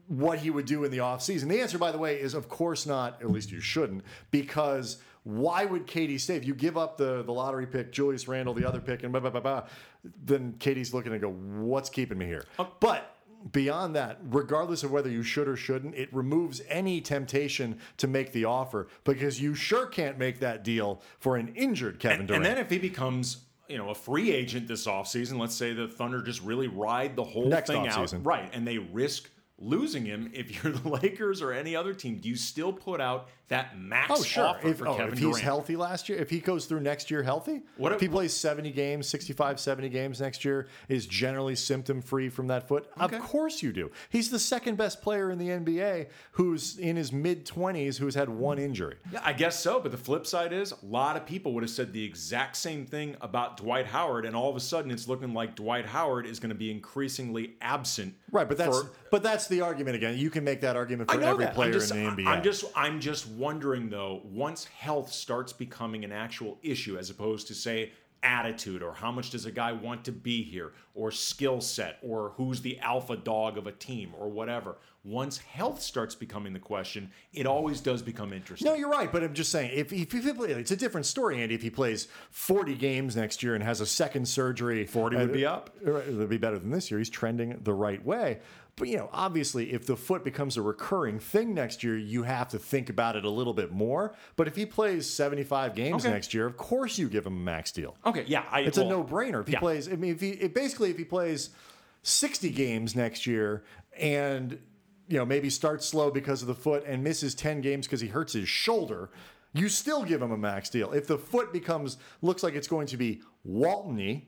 what he would do in the offseason. The answer, by the way, is of course not, at least you shouldn't, because why would K D stay? If you give up the, the lottery pick, Julius Randle, the other pick, and blah, blah, blah, blah, then K D's looking and go, what's keeping me here? Oh. But beyond that, regardless of whether you should or shouldn't, it removes any temptation to make the offer because you sure can't make that deal for an injured Kevin and, Durant. And then if he becomes, you know, a free agent this offseason, let's say the Thunder just really ride the whole Next thing offseason. out. Right. And they risk losing him. If you're the Lakers or any other team, do you still put out that max Oh, sure. offer If, for oh, Kevin if Durant? he's healthy last year, if he goes through next year healthy, What if if- he plays seventy games, sixty-five, seventy games next year, is generally symptom-free from that foot, Okay. of course you do. He's the second best player in the N B A who's in his mid-twenties who's had one injury. Yeah, I guess so. But the flip side is a lot of people would have said the exact same thing about Dwight Howard. And all of a sudden it's looking like Dwight Howard is going to be increasingly absent. Right, but that's for- but that's the argument again. You can make that argument I for know every that. player I'm just, in the N B A. I'm just, I'm just wondering though. Once health starts becoming an actual issue, as opposed to say attitude or how much does a guy want to be here or skill set or who's the alpha dog of a team or whatever. Once health starts becoming the question, it always does become interesting. No, you're right, but I'm just saying, if, if, if he play, it's a different story, Andy. If he plays forty games next year and has a second surgery, forty would be up. It would be better than this year. He's trending the right way. But, you know, obviously, if the foot becomes a recurring thing next year, you have to think about it a little bit more. But if he plays seventy-five games Okay. next year, of course you give him a max deal. Okay, yeah, I, It's well, a no-brainer. If he yeah. plays, I mean, if he it basically if he plays sixty games next year and you know maybe starts slow because of the foot and misses ten games because he hurts his shoulder, you still give him a max deal. If the foot becomes looks like it's going to be Walton-y,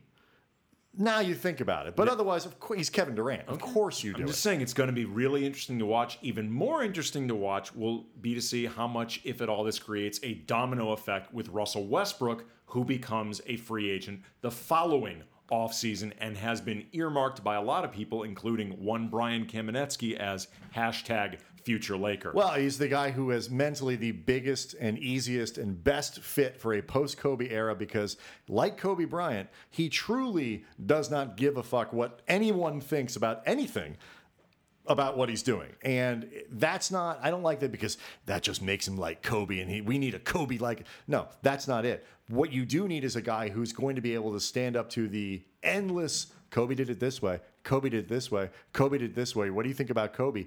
now you think about it. But otherwise, of course, he's Kevin Durant. Of course you do I'm just it. saying it's going to be really interesting to watch. Even more interesting to watch will be to see how much, if at all, this creates a domino effect with Russell Westbrook, who becomes a free agent the following offseason and has been earmarked by a lot of people, including one Brian Kamenetsky, as hashtag future Laker. Well, he's the guy who is mentally the biggest and easiest and best fit for a post-Kobe era because, like Kobe Bryant, he truly does not give a fuck what anyone thinks about anything about what he's doing. And that's not, I don't like that because that just makes him like Kobe and he, we need a Kobe like, no, that's not it. What you do need is a guy who's going to be able to stand up to the endless, Kobe did it this way, Kobe did it this way, Kobe did it this way. What do you think about Kobe?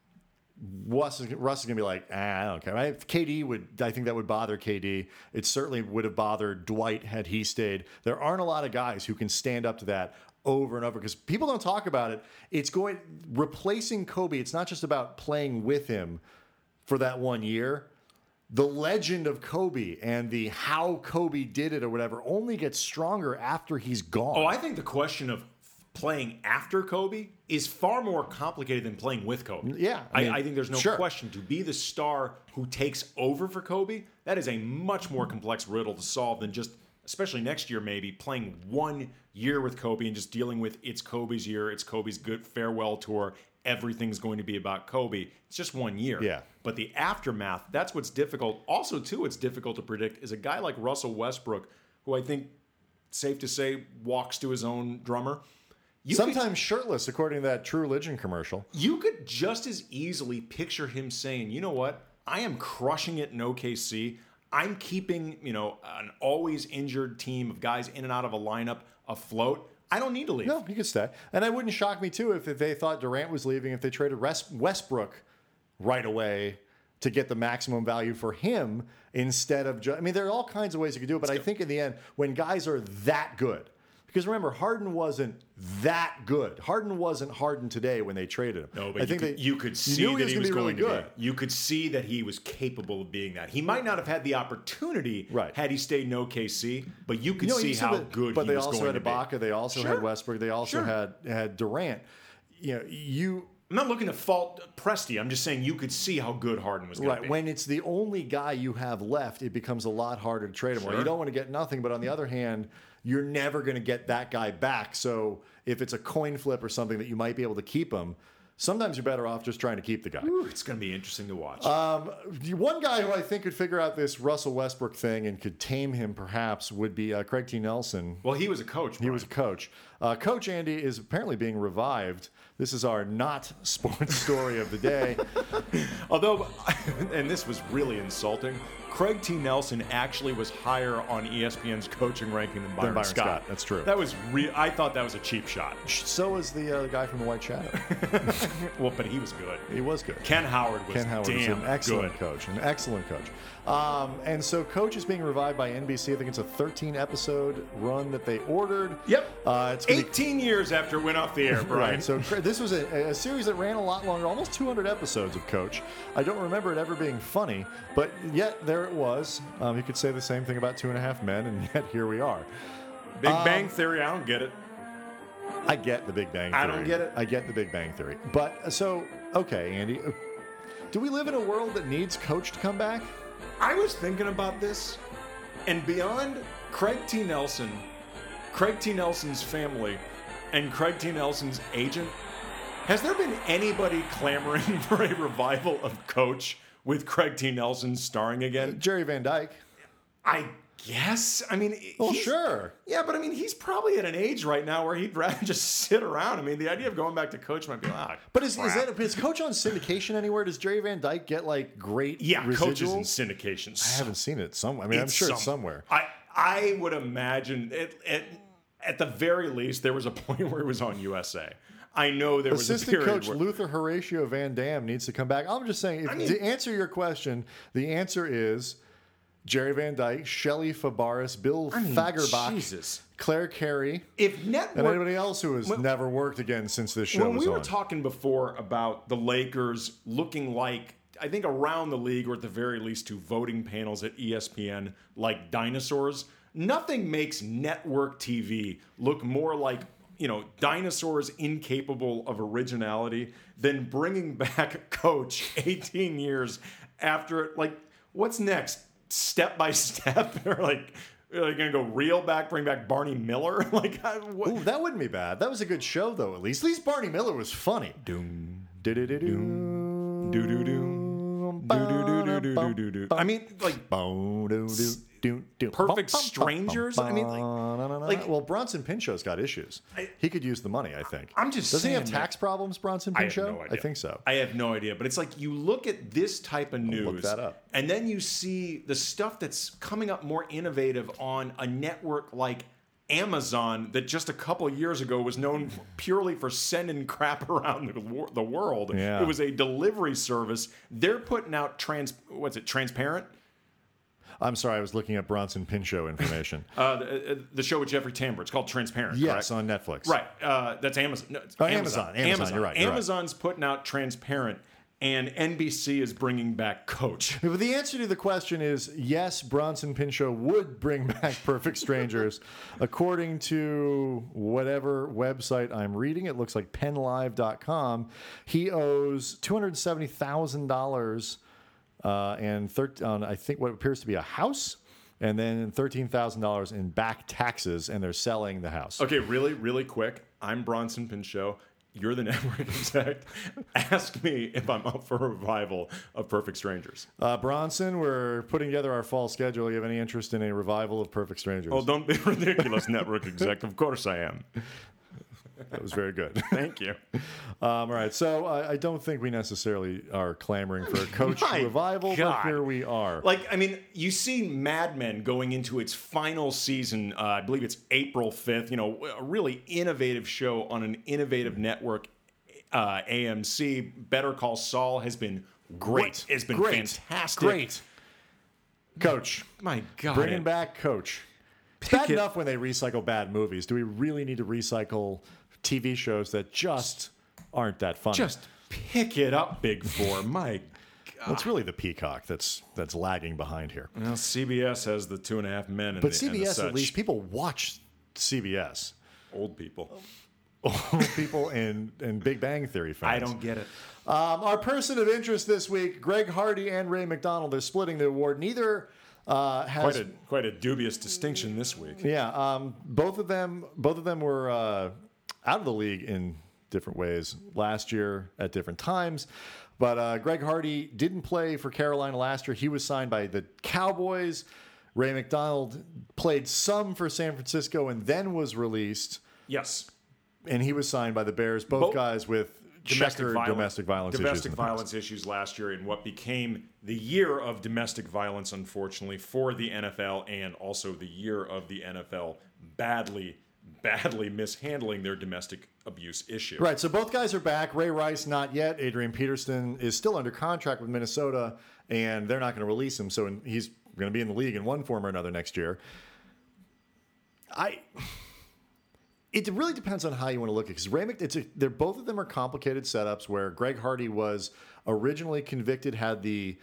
Russ is, Russ is going to be like, ah, I don't care. Right? K D would, I think that would bother K D. It certainly would have bothered Dwight had he stayed. There aren't a lot of guys who can stand up to that over and over because people don't talk about it. It's going, replacing Kobe, it's not just about playing with him for that one year. The legend of Kobe and the how Kobe did it or whatever only gets stronger after he's gone. Oh, I think the question of playing after Kobe is far more complicated than playing with Kobe. Yeah, I I, mean, I think there's no sure. question. To be the star who takes over for Kobe, that is a much more complex riddle to solve than just, especially next year maybe, playing one year with Kobe and just dealing with it's Kobe's year, it's Kobe's good farewell tour, everything's going to be about Kobe. It's just one year. Yeah. But the aftermath, that's what's difficult. Also, too, it's difficult to predict is a guy like Russell Westbrook, who I think, safe to say, walks to his own drummer. You Sometimes could, shirtless, according to that True Religion commercial. you could just as easily picture him saying, you know what? I am crushing it in O K C. I'm keeping, you know, an always injured team of guys in and out of a lineup afloat. I don't need to leave. No, he could stay. And it wouldn't shock me, too, if, if they thought Durant was leaving, if they traded Res- Westbrook right away to get the maximum value for him instead of just, I mean, there are all kinds of ways you could do it, but I think in the end, when guys are that good, because remember, Harden wasn't that good. Harden wasn't Harden today when they traded him. No, but I you, think could, they, you could see knew that he was gonna going be really to be. You could see that he was capable of being that. He might not have had the opportunity Right. had he stayed in O K C, but you could You know, see you said how that- good But he they was also going had to be. Ibaka. They also Sure. had Westbrook. They also Sure. had had Durant. You know, you I'm not looking to fault Presti. I'm just saying you could see how good Harden was going right to be. when it's the only guy you have left, it becomes a lot harder to trade him. Well, Sure. you don't want to get nothing, but on the other hand, you're never going to get that guy back. So if it's a coin flip or something that you might be able to keep him, sometimes you're better off just trying to keep the guy. Ooh, it's going to be interesting to watch. Um, one guy who I think could figure out this Russell Westbrook thing and could tame him perhaps would be uh, Craig T. Nelson. Well, he was a coach. Brian. He was a coach. Uh, coach Andy is apparently being revived. This is our not sports story of the day. Although, and this was really insulting, Craig T. Nelson actually was higher on E S P N's coaching ranking than Byron, Byron Scott. Scott. That's true. That was re- I thought that was a cheap shot. So was the uh, guy from The White Shadow. Well, but he was good. He was good. Ken Howard was Ken Howard was damn an excellent good. coach, an excellent coach. Um, and so Coach is being revived by N B C. I think it's a thirteen episode run that they ordered. Yep. Uh, it's gonna be- eighteen years after it went off the air, Brian. Right. So this was a, a series that ran a lot longer, almost two hundred episodes of Coach. I don't remember it ever being funny, but yet there it was. Um, you could say the same thing about Two and a Half Men, and yet here we are. Big Um, Bang Theory, I don't get it. I get the Big Bang Theory. I don't get it. I get the Big Bang Theory. But uh, so, okay, Andy, uh, do we live in a world that needs Coach to come back? I was thinking about this, and beyond Craig T. Nelson, Craig T. Nelson's family, and Craig T. Nelson's agent, has there been anybody clamoring for a revival of Coach with Craig T. Nelson starring again? Jerry Van Dyke. I guess. I mean, Well, he's- sure. Yeah, but I mean, he's probably at an age right now where he'd rather just sit around. I mean, the idea of going back to Coach might be ah, But is, is crap. that is Coach on syndication anywhere? Does Jerry Van Dyke get like great yeah, residuals? Coaches and syndications. I haven't seen it somewhere. I mean, I'm sure it's somewhere. I I would imagine it, it, at the very least there was a point where it was on U S A. I know there was a Assistant period coach where, Luther Horatio Van Dam needs to come back. I'm just saying, if, I mean- to answer your question, the answer is Jerry Van Dyke, Shelley Fabaris, Bill I mean, Fagerbach, Jesus. Claire Carey, If and network anybody else who has When- never worked again since this show when was we were on. talking before about the Lakers looking like, I think around the league, or at the very least to voting panels at E S P N, like dinosaurs, nothing makes network T V look more like, you know, dinosaurs incapable of originality than bringing back Coach eighteen years after it. Like, what's next? Step by step? Or like, are they going to go reel back, bring back Barney Miller? Like, I, what? Ooh, that wouldn't be bad. That was a good show, though, at least. At least Barney Miller was funny. Doom. Do-do-do-do. Do-do-do. Do-do-do-do-do-do-do. I mean, like, Perfect Strangers? I mean, like- like- well, Bronson Pinchot's got issues. I- He could use the money, I think. I'm just Doesn't he have saying, tax problems, Bronson I have Pinchot? no idea. I think so. I have no idea. But it's like you look at this type of news, look that up. and then you see the stuff that's coming up more innovative on a network like Amazon that just a couple of years ago was known purely for sending crap around the, wor- the world. Yeah. It was a delivery service. They're putting out trans what's it, Transparent? I'm sorry, I was looking at Bronson Pinchot information. Uh, the, uh, the show with Jeffrey Tambor. It's called Transparent. Yes, correct? on Netflix. Right. Uh, that's Amazon. No, it's Oh, Amazon. Amazon, you're right, you're right. Amazon's putting out Transparent, and N B C is bringing back Coach. But the answer to the question is yes, Bronson Pinchot would bring back Perfect Strangers. According to whatever website I'm reading, it looks like penn live dot com. He owes two hundred seventy thousand dollars uh, and thir- on, I think, what appears to be a house, and then thirteen thousand dollars in back taxes, and they're selling the house. Okay, really, really quick. I'm Bronson Pinchot. You're the network exec. Ask me if I'm up for a revival of Perfect Strangers. Uh, Bronson, we're putting together our fall schedule. You have any interest in a revival of Perfect Strangers? Oh, don't be ridiculous, network exec. Of course I am. That was very good. Thank you. Um, all right, so I, I don't think we necessarily are clamoring for a Coach My revival, God. but here we are. Like, I mean, you see Mad Men going into its final season. Uh, I believe it's April fifth. You know, a really innovative show on an innovative network, uh, A M C. Better Call Saul has been great. It's been Great. fantastic. Great. Coach, My God. bringing it- back Coach. It's Pick bad it- enough when they recycle bad movies. Do we really need to recycle T V shows that just aren't that funny? Just pick it up, Big Four. My Well, it's really the Peacock that's that's lagging behind here. Well, C B S has the Two and a Half Men, and But the, C B S, and the at such. least, people watch C B S. Old people. Old people and, and Big Bang Theory fans. I don't get it. Um, our person of interest this week, Greg Hardy and Ray McDonald, they're splitting the award. Neither uh, has Quite a quite a dubious distinction this week. yeah. Um, both of them both of them were uh, out of the league in different ways last year at different times. But uh, Greg Hardy didn't play for Carolina last year. He was signed by the Cowboys. Ray McDonald played some for San Francisco and then was released. Yes. And he was signed by the Bears. Both, Both guys with domestic violence, domestic violence domestic issues. violence issues last year in what became the year of domestic violence, unfortunately, for the N F L, and also the year of the N F L badly, badly mishandling their domestic abuse issue. Right, so both guys are back. Ray Rice, not yet. Adrian Peterson is still under contract with Minnesota, and they're not going to release him, so he's going to be in the league in one form or another next year. I... It really depends on how you want to look at it. Because Ray Mc, it's a, they're both of them are complicated setups where Greg Hardy was originally convicted, had the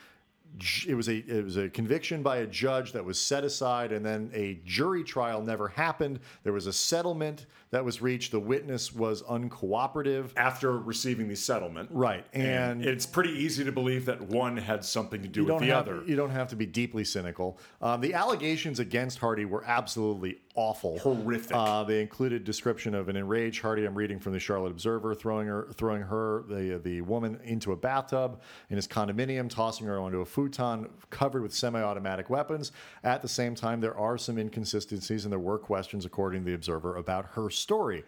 it was a it was a conviction by a judge that was set aside, and then a jury trial never happened. There was a settlement that was reached. The witness was uncooperative after receiving the settlement. Right, and, and it's pretty easy to believe that one had something to do with the have, other. You don't have to be deeply cynical. Um, the allegations against Hardy were absolutely awful, horrific. Uh, they included description of an enraged Hardy. I'm reading from the Charlotte Observer, throwing her, throwing her, the the woman, into a bathtub in his condominium, tossing her onto a futon covered with semi-automatic weapons. At the same time, there are some inconsistencies, and there were questions, according to the Observer, about her story.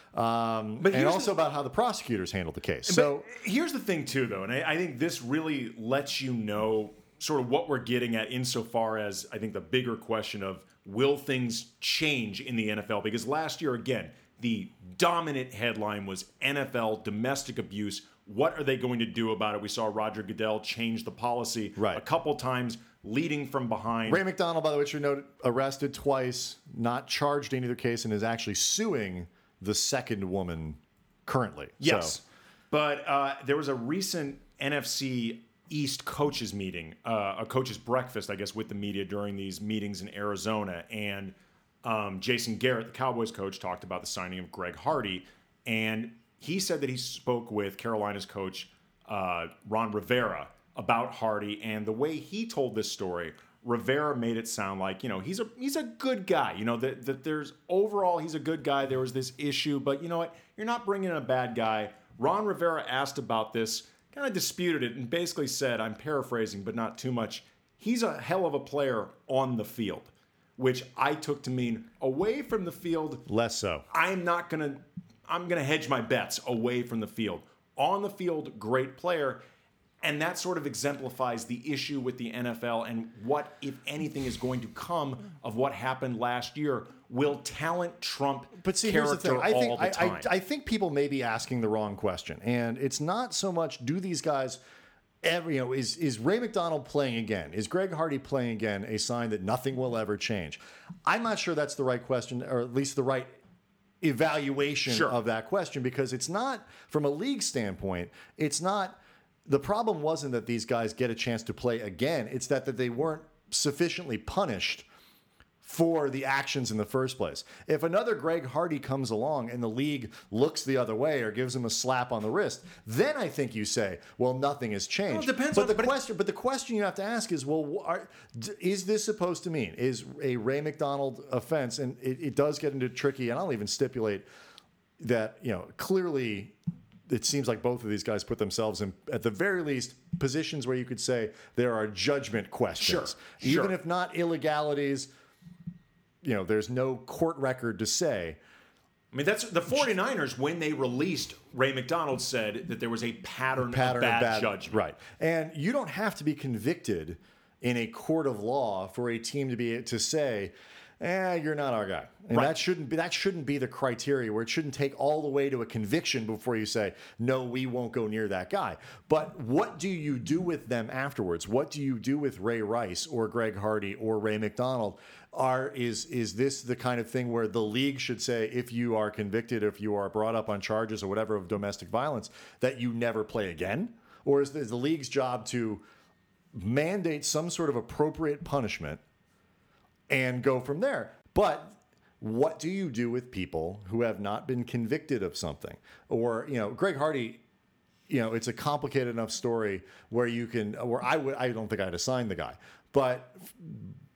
Um, but and also the, about how the prosecutors handled the case. So here's the thing, too, though, and I, I think this really lets you know sort of what we're getting at insofar as I think the bigger question of will things change in the N F L? Because last year, again, the dominant headline was N F L domestic abuse. What are they going to do about it? We saw Roger Goodell change the policy right. a couple times, leading from behind. Ray McDonald, by the way, should note, arrested twice, not charged in either case, and is actually suing the second woman currently. Yes. So. But uh, there was a recent N F C East coaches meeting, uh, a coaches breakfast, I guess, with the media during these meetings in Arizona. And um, Jason Garrett, the Cowboys coach, talked about the signing of Greg Hardy. And he said that he spoke with Carolina's coach, uh, Ron Rivera, about Hardy. And the way he told this story, Rivera made it sound like, you know, he's a he's a good guy. You know, that, that there's overall, he's a good guy. There was this issue, but you know what? You're not bringing in a bad guy. Ron Rivera asked about this, kind of disputed it, and basically said, I'm paraphrasing, but not too much, he's a hell of a player on the field, which I took to mean away from the field. Less so. I'm not going to, I'm going to hedge my bets away from the field. On the field, great player. And that sort of exemplifies the issue with the N F L and what, if anything, is going to come of what happened last year. Will talent trump but see, character here's the thing. I think, all the I, time? I, I think people may be asking the wrong question. And it's not so much, do these guys, every, you know, is, is Ray McDonald playing again? Is Greg Hardy playing again a sign that nothing will ever change? I'm not sure that's the right question, or at least the right evaluation sure. of that question, because it's not, from a league standpoint, it's not, the problem wasn't that these guys get a chance to play again. It's that, that they weren't sufficiently punished for the actions in the first place. If another Greg Hardy comes along and the league looks the other way or gives him a slap on the wrist, then I think you say, well, nothing has changed. Well, it depends but on the but question. But the question you have to ask is, well, are, is this supposed to mean, is a Ray McDonald offense, and it, it does get into tricky, and I'll even stipulate that, you know, clearly it seems like both of these guys put themselves in, at the very least, positions where you could say there are judgment questions. Sure. Even sure. if not illegalities, you know, there's no court record to say. I mean, that's the 49ers, when they released Ray McDonald, said that there was a pattern, pattern of bad, of bad judgment. Right. And you don't have to be convicted in a court of law for a team to be to say, eh, you're not our guy. And right. that shouldn't be that shouldn't be the criteria, where it shouldn't take all the way to a conviction before you say, no, we won't go near that guy. But what do you do with them afterwards? What do you do with Ray Rice or Greg Hardy or Ray McDonald? Are is is this the kind of thing where the league should say, if you are convicted, if you are brought up on charges or whatever of domestic violence, that you never play again? Or is the league's job to mandate some sort of appropriate punishment and go from there? But what do you do with people who have not been convicted of something? Or, you know, Greg Hardy, you know, it's a complicated enough story where you can, where I would, I don't think I'd assign the guy, but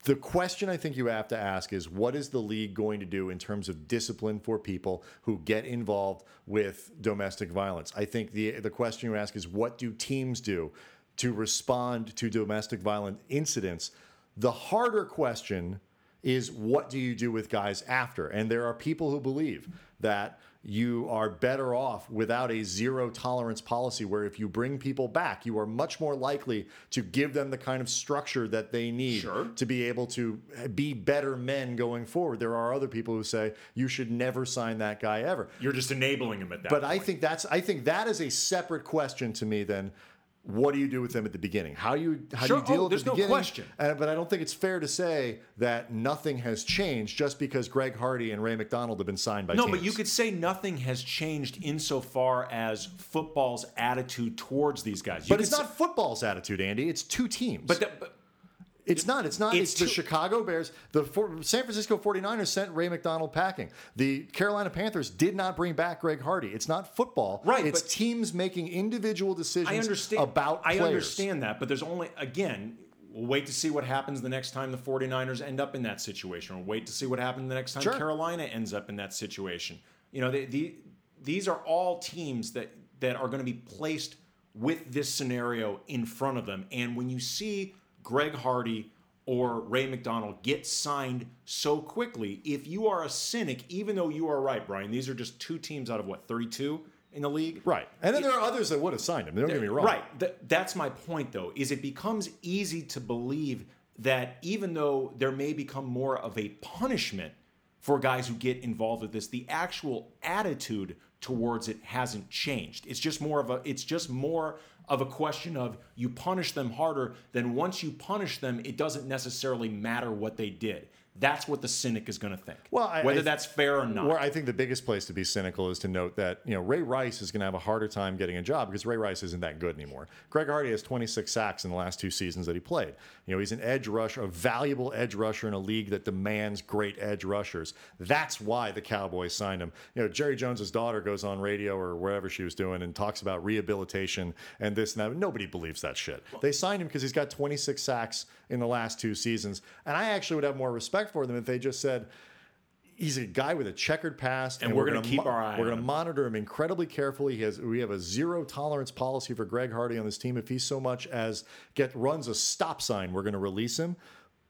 the question I think you have to ask is, what is the league going to do in terms of discipline for people who get involved with domestic violence? I think the the question you ask is, what do teams do to respond to domestic violent incidents? The harder question is, what do you do with guys after? And there are people who believe that you are better off without a zero tolerance policy, where if you bring people back, you are much more likely to give them the kind of structure that they need Sure. to be able to be better men going forward. There are other people who say you should never sign that guy ever. You're just enabling him at that But point. I think that's I think that is a separate question to me than what do you do with them at the beginning? How do you how Sure. do you deal Oh, at there's the no beginning? question. Uh, but I don't think it's fair to say that nothing has changed just because Greg Hardy and Ray McDonald have been signed by No, teams. but you could say nothing has changed insofar as football's attitude towards these guys. You But it's could not football's attitude, Andy. It's two teams. Say, but, that, but It's not. It's not. It's, It's the too- Chicago Bears. The for, San Francisco forty-niners sent Ray McDonald packing. The Carolina Panthers did not bring back Greg Hardy. It's not football. Right, It's but- teams making individual decisions I understand about I players. understand that, but there's only again, we'll wait to see what happens the next time the forty-niners end up in that situation. We'll wait to see what happens the next time Sure. Carolina ends up in that situation. You know, they, the, these are all teams that that are going to be placed with this scenario in front of them. And when you see Greg Hardy or Ray McDonald get signed so quickly, if you are a cynic, even though you are right, Brian, these are just two teams out of what, thirty-two in the league? Right. And then there are others that would have signed him. Don't get me wrong. Right. Th- that's my point, though, is it becomes easy to believe that even though there may become more of a punishment for guys who get involved with this, the actual attitude towards it hasn't changed. It's just more of a it's just more of a question of you punish them harder, then once you punish them, it doesn't necessarily matter what they did. That's what the cynic is going to think. Well, I- whether I- that's fair or not. Where I think the biggest place to be cynical is to note that, you know, Ray Rice is going to have a harder time getting a job because Ray Rice isn't that good anymore. Greg Hardy has twenty-six sacks in the last two seasons that he played. You know, he's an edge rusher, a valuable edge rusher in a league that demands great edge rushers. That's why the Cowboys signed him. You know, Jerry Jones's daughter goes on radio or wherever she was doing and talks about rehabilitation and this and that. Nobody believes that shit. They signed him because he's got twenty-six sacks in the last two seasons. And I actually would have more respect for them if they just said, he's a guy with a checkered past, And we're gonna gonna keep our eye We're on going to him. monitor him incredibly carefully. He has, we have a zero tolerance policy for Greg Hardy on this team. If he so much as get runs a stop sign, we're going to release him.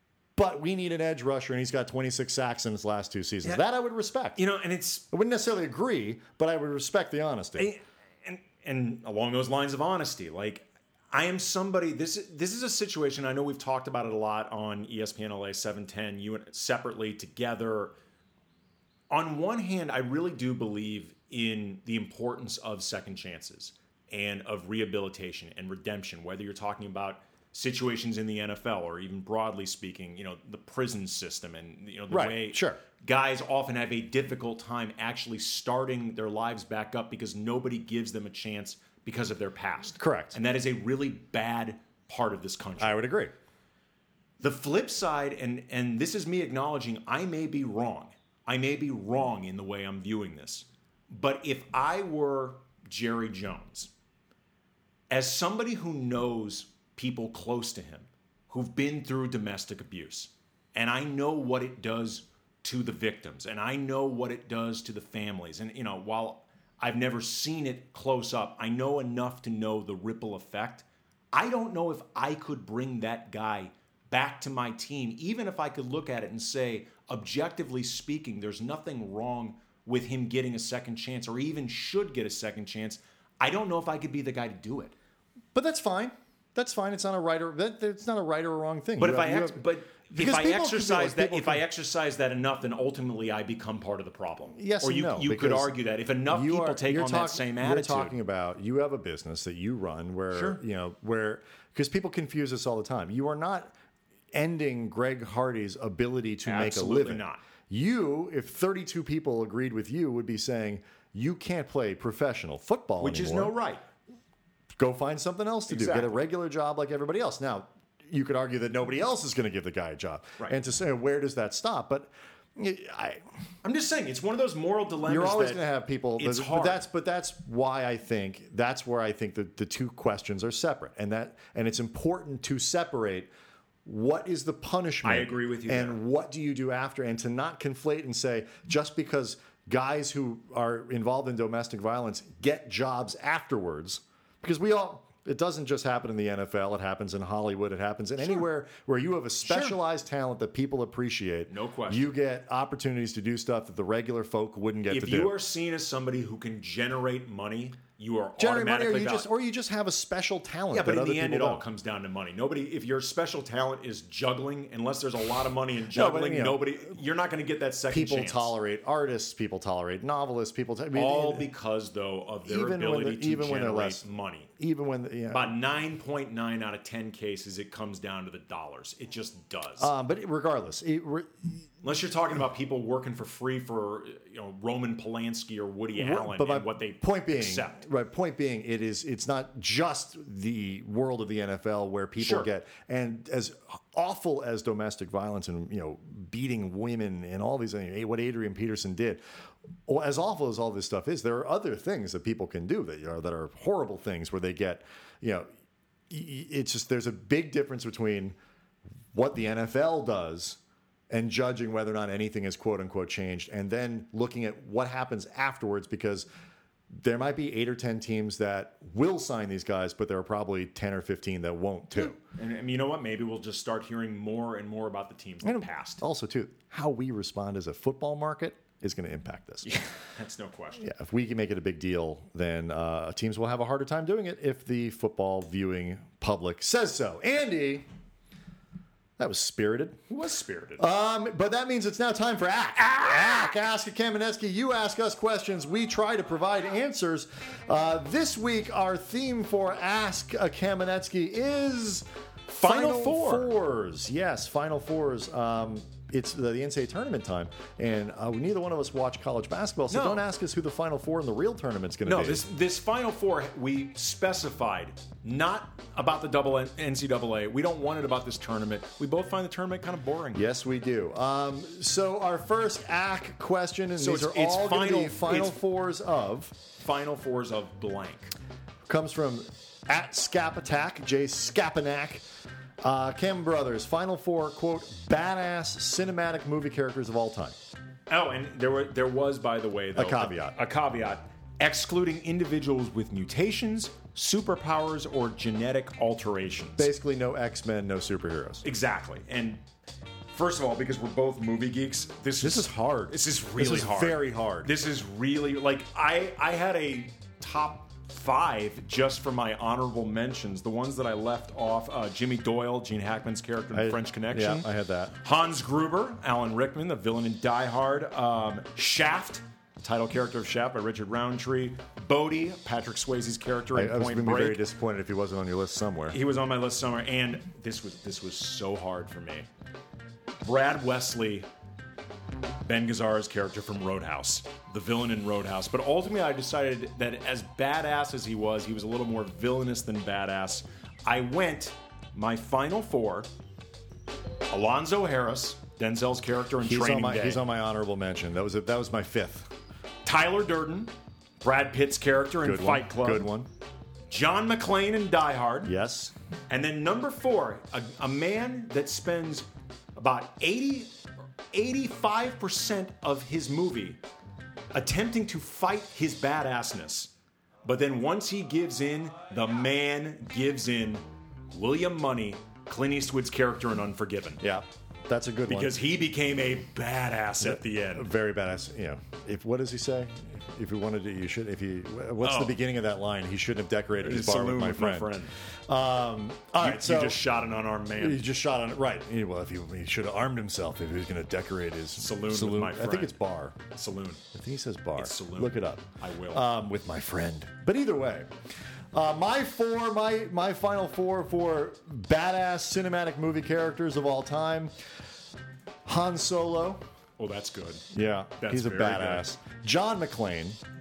But we need an edge rusher, and he's got twenty-six sacks in his last two seasons. Yeah. That I would respect. you know, and it's I wouldn't necessarily agree, but I would respect the honesty. and and along those lines of honesty, like I am somebody. This this is a situation. I know we've talked about it a lot on E S P N L A seven ten. You and separately together. On one hand, I really do believe in the importance of second chances and of rehabilitation and redemption. Whether you're talking about situations in the N F L or even broadly speaking, you know, the prison system and you know the Right, way sure. guys often have a difficult time actually starting their lives back up because nobody gives them a chance because of their past. Correct. And that is a really bad part of this country. I would agree. The flip side, and and this is me acknowledging I may be wrong. I may be wrong in the way I'm viewing this. But if I were Jerry Jones, as somebody who knows people close to him who've been through domestic abuse, and I know what it does to the victims, and I know what it does to the families. And, you know, while I've never seen it close up, I know enough to know the ripple effect. I don't know if I could bring that guy back to my team, even if I could look at it and say, objectively speaking, there's nothing wrong with him getting a second chance or even should get a second chance. I don't know if I could be the guy to do it. But that's fine. That's fine. It's not a right or that, it's not a right or a wrong thing. But You if have- I you ex- have- but if because I people can exercise feel like that people if I can- exercise that enough, then ultimately I become part of the problem. Yes or and you no, you could because argue that if enough you people are- take you're on that talk- same you're attitude. talking about you have a business that you run where Sure. you know where because people confuse this all the time. You are not ending Greg Hardy's ability to make a Absolutely living. not. You, if thirty-two people agreed with you, would be saying you can't play professional football which anymore. is no right. Go find something else to do. Get Exactly. a regular job like everybody else. Now, you could argue that nobody else is going to give the guy a job, Right. and to say where does that stop? But I. I'm just saying it's one of those moral dilemmas. You're always that going to have people. It's but, hard. But that's but that's why I think that's where I think the, the two questions are separate, and that and it's important to separate what is the punishment? I agree with you And there. what do you do after? And to not conflate and say, just because guys who are involved in domestic violence get jobs afterwards, because we all, it doesn't just happen in the N F L. It happens in Hollywood. It happens in sure. anywhere where you have a specialized sure. talent that people appreciate. No question. You get opportunities to do stuff that the regular folk wouldn't get if to do. If you are seen as somebody who can generate money, you are generate money, automatically or you valued. just, or you just have a special talent. Yeah, but that in other the end, it people all don't. comes down to money. Nobody, if your special talent is juggling, unless there's a lot of money in juggling, no, but, you know, nobody, you're not going to get that second people chance. tolerate artists. People tolerate novelists. People t- I mean, all it, because though of their even ability when the, to even generate when they're less money. Even when the, you know, About nine point nine out of ten cases, it comes down to the dollars. It just does. Um, but regardless, it, re- unless you're talking about people working for free for you know Roman Polanski or Woody Allen but and what they point being, accept. Right. Point being, it is. It's not just the world of the N F L where people Sure. get, and as awful as domestic violence and you know beating women and all these, what Adrian Peterson did. Well, as awful as all this stuff is, there are other things that people can do that are that are horrible things where they get, you know, it's just there's a big difference between what the N F L does and judging whether or not anything is quote unquote changed, and then looking at what happens afterwards, because there might be eight or ten teams that will sign these guys, but there are probably ten or fifteen that won't too. And, and you know what? Maybe we'll just start hearing more and more about the teams in the past. Also, too, how we respond as a football market is going to impact this. Yeah, that's no question. Yeah, if we can make it a big deal, then uh, teams will have a harder time doing it if the football viewing public says so. Andy, that was spirited. Who was spirited? Um, but that means it's now time for Ack. Ack, Ask a Kamenetsky. You ask us questions. We try to provide answers. Uh, this week, our theme for Ask a Kamenetsky is Final Final Four. Fours. Yes, Final Fours. Um, it's the, the N C double A tournament time, and uh, neither one of us watch college basketball, so No. don't ask us who the Final Four in the real tournament's going to No, be. this this Final Four we specified not about the double N C double A. We don't want it about this tournament. We both find the tournament kind of boring. Yes, we do. Um, so our first A C question, and So these it's- are it's all going to final- be Final it's- Fours of, Final Fours of blank. comes from at Scap Attack, Jay Skapanak. Uh, Cam Brothers, Final Four, quote, badass cinematic movie characters of all time. Oh, and there were there was, by the way, though, A caveat. A, a caveat, excluding individuals with mutations, superpowers, or genetic alterations. Basically, no X-Men, no superheroes. Exactly. And first of all, because we're both movie geeks, this This is, is hard. This is really This is hard. very hard. This is really like I I had a top five just for my honorable mentions. The ones that I left off: uh, Jimmy Doyle, Gene Hackman's character in I- French Connection. Yeah, I had that. Hans Gruber, Alan Rickman, the villain in Die Hard. Um, Shaft, title character of Shaft by Richard Roundtree. Bodie, Patrick Swayze's character I, in I was Point going to be very Break. disappointed if he wasn't on your list somewhere. He was on my list somewhere, and this was this was so hard for me. Brad Wesley, Ben Gazzara's character from Roadhouse, the villain in Roadhouse. But ultimately, I decided that as badass as he was, he was a little more villainous than badass. I went my final four: Alonzo Harris, Denzel's character in He's Training on my Day; he's on my honorable mention. That was a, that was my fifth. Tyler Durden, Brad Pitt's character in Good Fight one. Club; Good one. John McClane in Die Hard; Yes. and then number four, a, a man that spends about eighty, eighty-five percent of his movie attempting to fight his badassness. But then once he gives in, the man gives in. William Money, Clint Eastwood's character in Unforgiven. Yeah. That's a good one. Because he became a badass at the end. Very badass. You know, if what does he say? If you wanted to, you should. If you, what's Oh. the beginning of that line? He shouldn't have decorated his bar Saloon with my friend. Um, all You, right, so you just shot an unarmed man. he just shot on it. Right. He- Well, if he, he should have armed himself if he was going to decorate his Saloon with my I friend. think it's bar. Saloon. I think he says bar. It's saloon. Look it up. I will. Um, with my friend. But either way, uh, my four, my my final four for badass cinematic movie characters of all time: Han Solo. Oh, that's good. Yeah, That's he's a very badass. John McClane.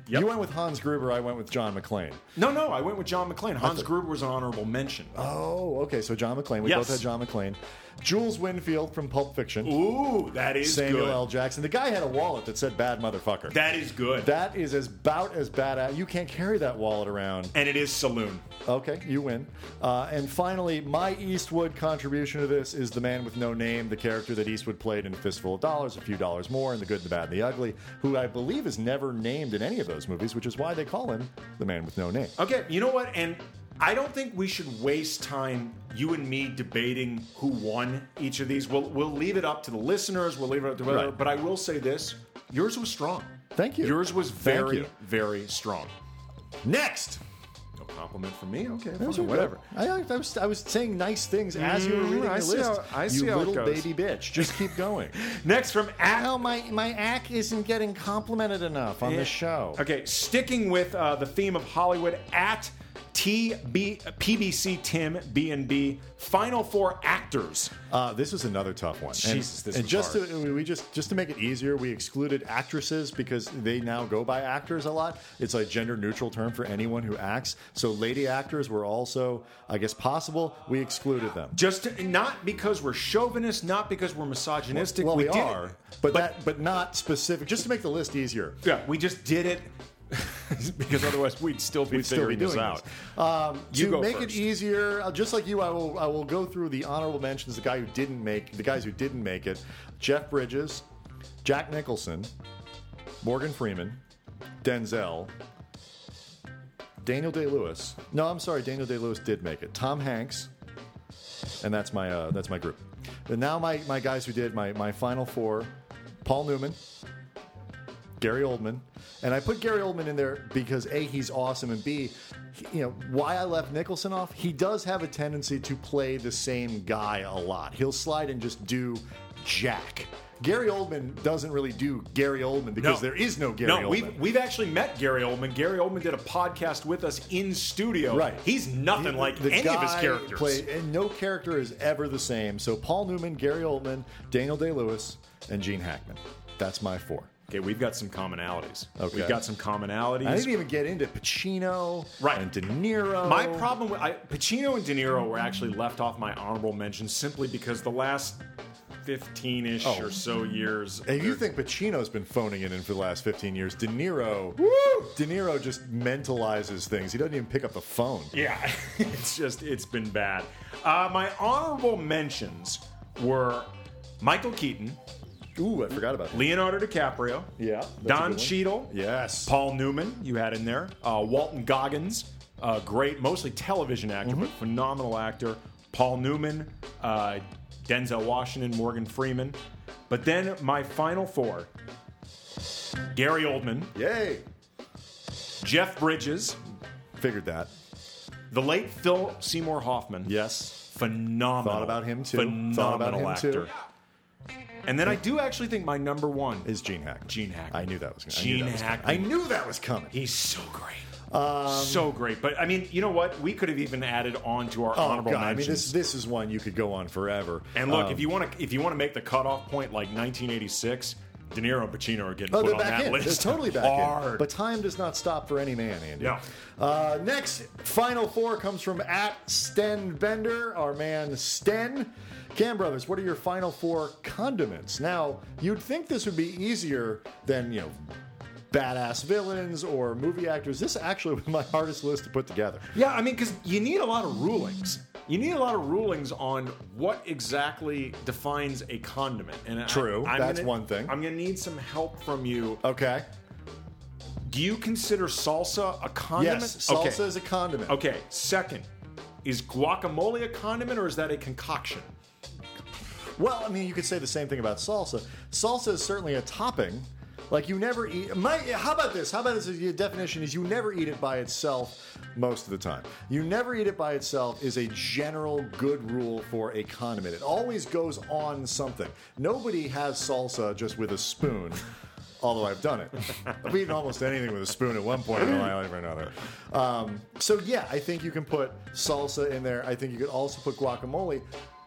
Yep. You went with Hans Gruber. I went with John McClane. No, no, I went with John McClane. Hans thought- Gruber was an honorable mention. Oh, okay. So John McClane. We Yes. both had John McClane. Jules Winfield from Pulp Fiction. Ooh, that is Samuel good. L. Jackson. The guy had a wallet that said "bad motherfucker." That is good. That is as about as bad. You can't carry that wallet around. and it is Saloon. Okay, you win. Uh, and finally, my Eastwood contribution to this is the man with no name, the character that Eastwood played in A Fistful of Dollars, A Few Dollars More, and The Good, the Bad, and the Ugly, who I believe is never named in any of those movies, which is why they call him the man with no name. Okay, you know what? And I don't think we should waste time, you and me, debating who won each of these. We'll we'll leave it up to the listeners. We'll leave it up to whatever. Right. But I will say this: yours was strong. Thank you. Yours was Thank very, you. very strong. Next! No compliment from me. Okay, Those fine, are whatever. good. I, I, was, I was saying nice things as you were Mm, reading I your see list. how- I you see how it little goes. baby bitch. Just keep going. Next from at Well, my, my act isn't getting complimented enough on Yeah. the show. Okay, sticking with uh, the theme of Hollywood, at T B P B C Tim B and B, Final Four actors. Uh, this was another tough one. And, Jesus, this and was just hard. to we just just to make it easier, we excluded actresses because they now go by actors a lot. It's a gender neutral term for anyone who acts. So lady actors were also, I guess, possible. We excluded them. Just to, not because we're chauvinist, not because we're misogynistic. Well, we, did it- are, but, that but not specific. Just to make the list easier. Yeah, we just did it because otherwise we'd still be We'd still be figuring this doing out. this. Um, You to go make first. it easier, uh, just like you, I will I will go through the honorable mentions. The guy who didn't make the guys who didn't make it: Jeff Bridges, Jack Nicholson, Morgan Freeman, Denzel, Daniel Day-Lewis. No, I'm sorry, Daniel Day-Lewis did make it. Tom Hanks, and that's my uh, that's my group. And now my my guys who did my my final four: Paul Newman, Gary Oldman. And I put Gary Oldman in there because A, he's awesome, and B, he- you know, why I left Nicholson off, he does have a tendency to play the same guy a lot. He'll slide and just do Jack. Gary Oldman doesn't really do Gary Oldman because there is no Gary no, Oldman. we've we've actually met Gary Oldman. Gary Oldman did a podcast with us in studio. Right. He's nothing He- like the any of his guy characters. play- and no character is ever the same. So Paul Newman, Gary Oldman, Daniel Day-Lewis, and Gene Hackman. That's my four. Okay, we've got some commonalities. Okay. We've got some commonalities. I didn't even get into Pacino Right. and De Niro. My problem with I, Pacino and De Niro were actually left off my honorable mentions simply because the last fifteen-ish Oh. or so years. Hey, you think Pacino's been phoning it in for the last fifteen years? De Niro, De Niro just mentalizes things. He doesn't even pick up the phone. Yeah, it's just it's been bad. Uh, my honorable mentions were Michael Keaton, Ooh, I forgot about that. Leonardo DiCaprio, Yeah, that's a Don good one. Cheadle, Yes. Paul Newman, you had in there, uh, Walton Goggins, uh, great, mostly television actor, Mm-hmm. but phenomenal actor. Paul Newman, uh, Denzel Washington, Morgan Freeman. But then my final four: Gary Oldman, Yay. Jeff Bridges, Figured that. the late Phil Seymour Hoffman. Yes. Phenomenal. Thought about him too. Phenomenal Thought about him actor. too. And then I do actually think my number one Is Gene Hackman. Gene Hackman. I knew that was going Gene I knew that was coming. Hackman. I knew that was coming. He's so great. Um, so great. But I mean, you know what? We could have even added on to our Oh, honorable God. I mean, mentions. this, this is one you could go on forever. and look, Um, if you want to, if you want to make the cutoff point like nineteen eighty-six, De Niro and Pacino are getting Oh, put they're on back that in. list. They're totally back Hard. in. But time does not stop for any man, Andy. Yeah. Uh, next, final four comes from at Sten Bender, our man Sten. Cam Brothers, what are your final four condiments? Now, you'd think this would be easier than, you know, badass villains or movie actors. This actually was my hardest list to put together. Yeah, I mean, because you need a lot of rulings. You need a lot of rulings on what exactly defines a condiment. And I- True, I'm that's gonna- one thing. I'm going to need some help from you. Okay. Do you consider salsa a condiment? Yes, salsa Okay. is a condiment. Okay, second, is guacamole a condiment or is that a concoction? Well, I mean, you could say the same thing about salsa. Salsa is certainly a topping. Like you never eat. My, how about this? How about this? Your definition is you never eat it by itself most of the time. You never eat it by itself is a general good rule for a condiment. It always goes on something. Nobody has salsa just with a spoon. Although I've done it. I've eaten almost anything with a spoon at one point in my life or another. Um, so yeah, I think you can put salsa in there. I think you could also put guacamole.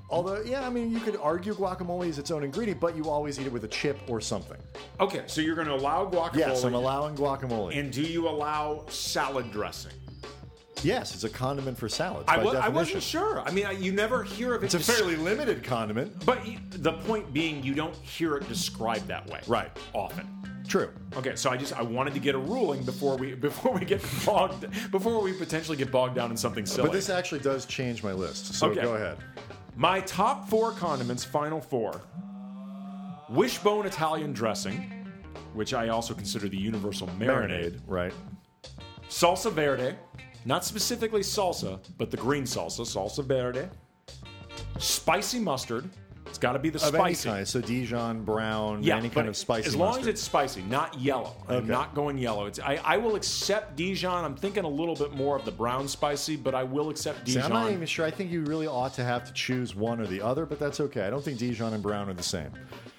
Although, yeah, I mean, you could argue guacamole is its own ingredient, but you always eat it with a chip or something. Okay, so you're going to allow guacamole. Yes, I'm allowing guacamole. And do you allow salad dressing? Yes, it's a condiment for salads. I, by was, I definition. wasn't sure. I mean, I, you never hear of it. It's a fairly limited condiment. But y- the point being, you don't hear it described that way. Right. Often. True. Okay, so I just I wanted to get a ruling before we before we get bogged before we potentially get bogged down in something silly. But this actually does change my list. So Okay. go ahead. My top four condiments, final four: wishbone Italian dressing, which I also consider the universal marinade. Right. Salsa verde, not specifically salsa, but the green salsa, salsa verde. Spicy mustard. It's got to be the Of any spicy. kind. So Dijon, brown, Yeah, any but kind of spicy as long mustard. as it's spicy, not yellow. I'm Okay. not going yellow. It's I, I will accept Dijon. I'm thinking a little bit more of the brown spicy, but I will accept See, Dijon. I'm not even sure. I think you really ought to have to choose one or the other, but that's okay. I don't think Dijon and brown are the same.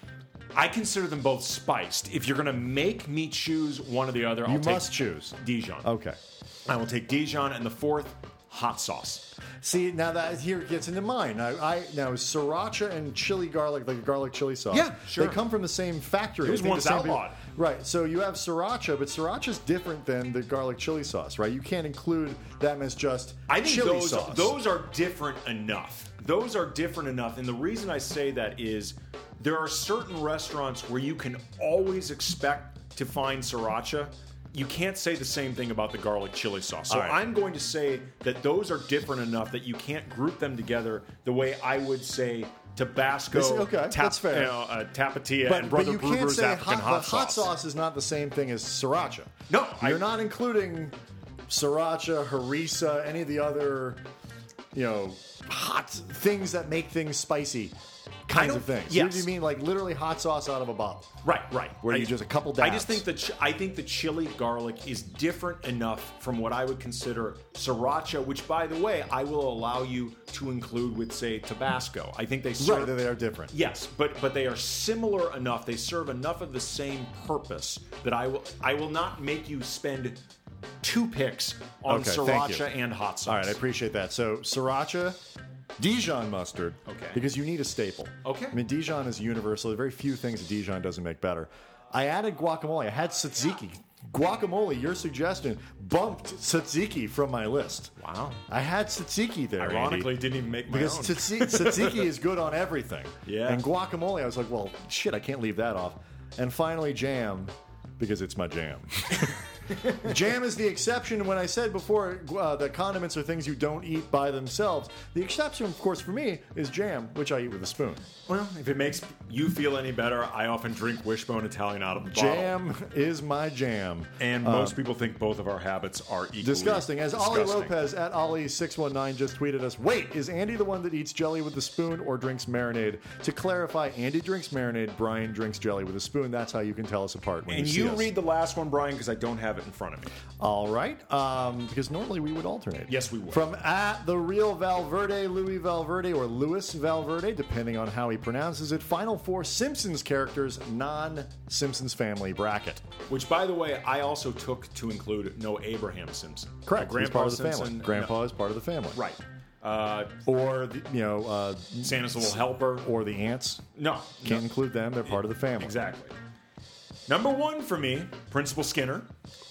I consider them both spiced. If you're going to make me choose one or the other, I'll You take must choose. Dijon. Okay. I will take Dijon, and the fourth, hot sauce. See, now that here gets into mine. I, I now sriracha and chili garlic, like a garlic chili sauce. Yeah, sure. They come from the same factory. It was I think once the same outlawed. people- Right. So you have sriracha, but sriracha's different than the garlic chili sauce, right? You can't include them as just I think chili those sauce. those are different enough. Those are different enough, and the reason I say that is there are certain restaurants where you can always expect to find sriracha. You can't say the same thing about the garlic chili sauce. So All right. I'm going to say that those are different enough that you can't group them together the way I would say Tabasco, This- okay, that's fair. You know, uh, Tapatía, but, and but Brother you can't Brewer's say African hot, hot, but hot sauce is not the same thing as sriracha. No, you're I- not including sriracha, harissa, any of the other, you know, hot things that make things spicy kinds don't- of things. yes. You mean like literally hot sauce out of a bottle? Right, right. Where I- you just a couple I just dabs. think the ch- I think the chili garlic is different enough from what I would consider sriracha, which, by the way, I will allow you to include with, say, Tabasco. I think they serve. Right, they are different. Yes, but but they are similar enough. They serve enough of the same purpose that I will I will not make you spend two picks on Okay, thank you. sriracha and hot sauce. All right, I appreciate that. So sriracha, Dijon mustard. Okay. Because you need a staple. Okay. I mean, Dijon is universal. There are very few things that Dijon doesn't make better. I added guacamole. I had tzatziki. Guacamole, your suggestion, bumped tzatziki from my list. Wow. I had tzatziki there. Andy, Ironically, didn't even make my because own. tzatzi- tzatziki is good on everything. Yeah. And guacamole, I was like, well, shit, I can't leave that off. And finally, jam, because it's my jam. Jam is the exception. When I said before uh, that condiments are things you don't eat by themselves, the exception, of course, for me is jam, which I eat with a spoon. Well, if it makes you feel any better, I often drink Wishbone Italian out of the bottle. Jam is my jam. And most people think both of our habits are equally Disgusting. As Ollie disgusting. Lopez at Ollie six one nine just tweeted us, wait, is Andy the one that eats jelly with a spoon or drinks marinade? To clarify, Andy drinks marinade, Brian drinks jelly with a spoon. That's how you can tell us apart when And you see you us. read the last one, Brian, because I don't have it in front of me. All right, um, because normally we would alternate. Yes, we would. From at the real Valverde, Louis Valverde, or Louis Valverde, depending on how he pronounces it. Final four Simpsons characters, non-Simpsons family bracket. Which, by the way, I also took to include no Abraham Simpson. Correct. No He's Grandpa part of the Simpson. family. Grandpa no. is part of the family. Right. Uh, Or the, you know, uh, Santa's little helper. or the ants. No. Can't no. include them. They're part of the family. Exactly. Number one for me, Principal Skinner.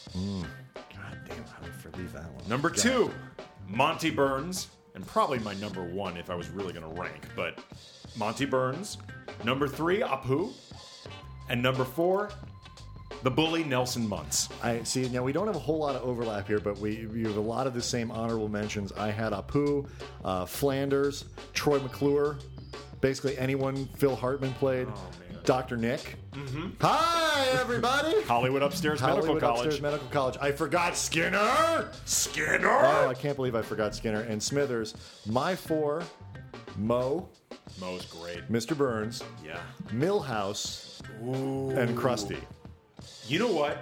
God damn, how did I leave that one? Number two, Monty Burns. And probably my number one if I was really going to rank. But Monty Burns. Number three, Apu. And number four, the bully Nelson Muntz. I see. Now we don't have a whole lot of overlap here, but we, we have a lot of the same honorable mentions. I had Apu, uh, Flanders, Troy McClure, basically anyone Phil Hartman played, Oh, man. Doctor Nick. Mm-hmm. Hi, everybody. Hollywood Upstairs Hollywood Medical College. Upstairs Medical College. I forgot Skinner. Skinner! Oh, I can't believe I forgot Skinner and Smithers. My four: Mo, Mo's great. Mister Burns, Yeah. Millhouse, Ooh. and Krusty. You know what?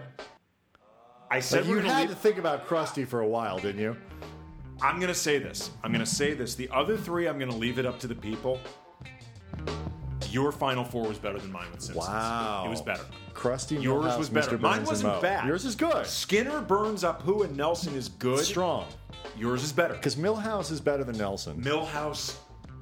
I said But we're you gonna had leave- to think about Krusty for a while, didn't you? I'm going to say this. I'm going to say this. The other three, I'm going to leave it up to the people. Your Final Four was better than mine with Simpsons. Wow. It was better. Krusty, Yours Millhouse, was better. Mister Mine Burns, wasn't and Mo. bad. Yours is good. Skinner, Burns, Apu, and Nelson is good. Strong. Yours is better. Because Millhouse is better than Nelson. Millhouse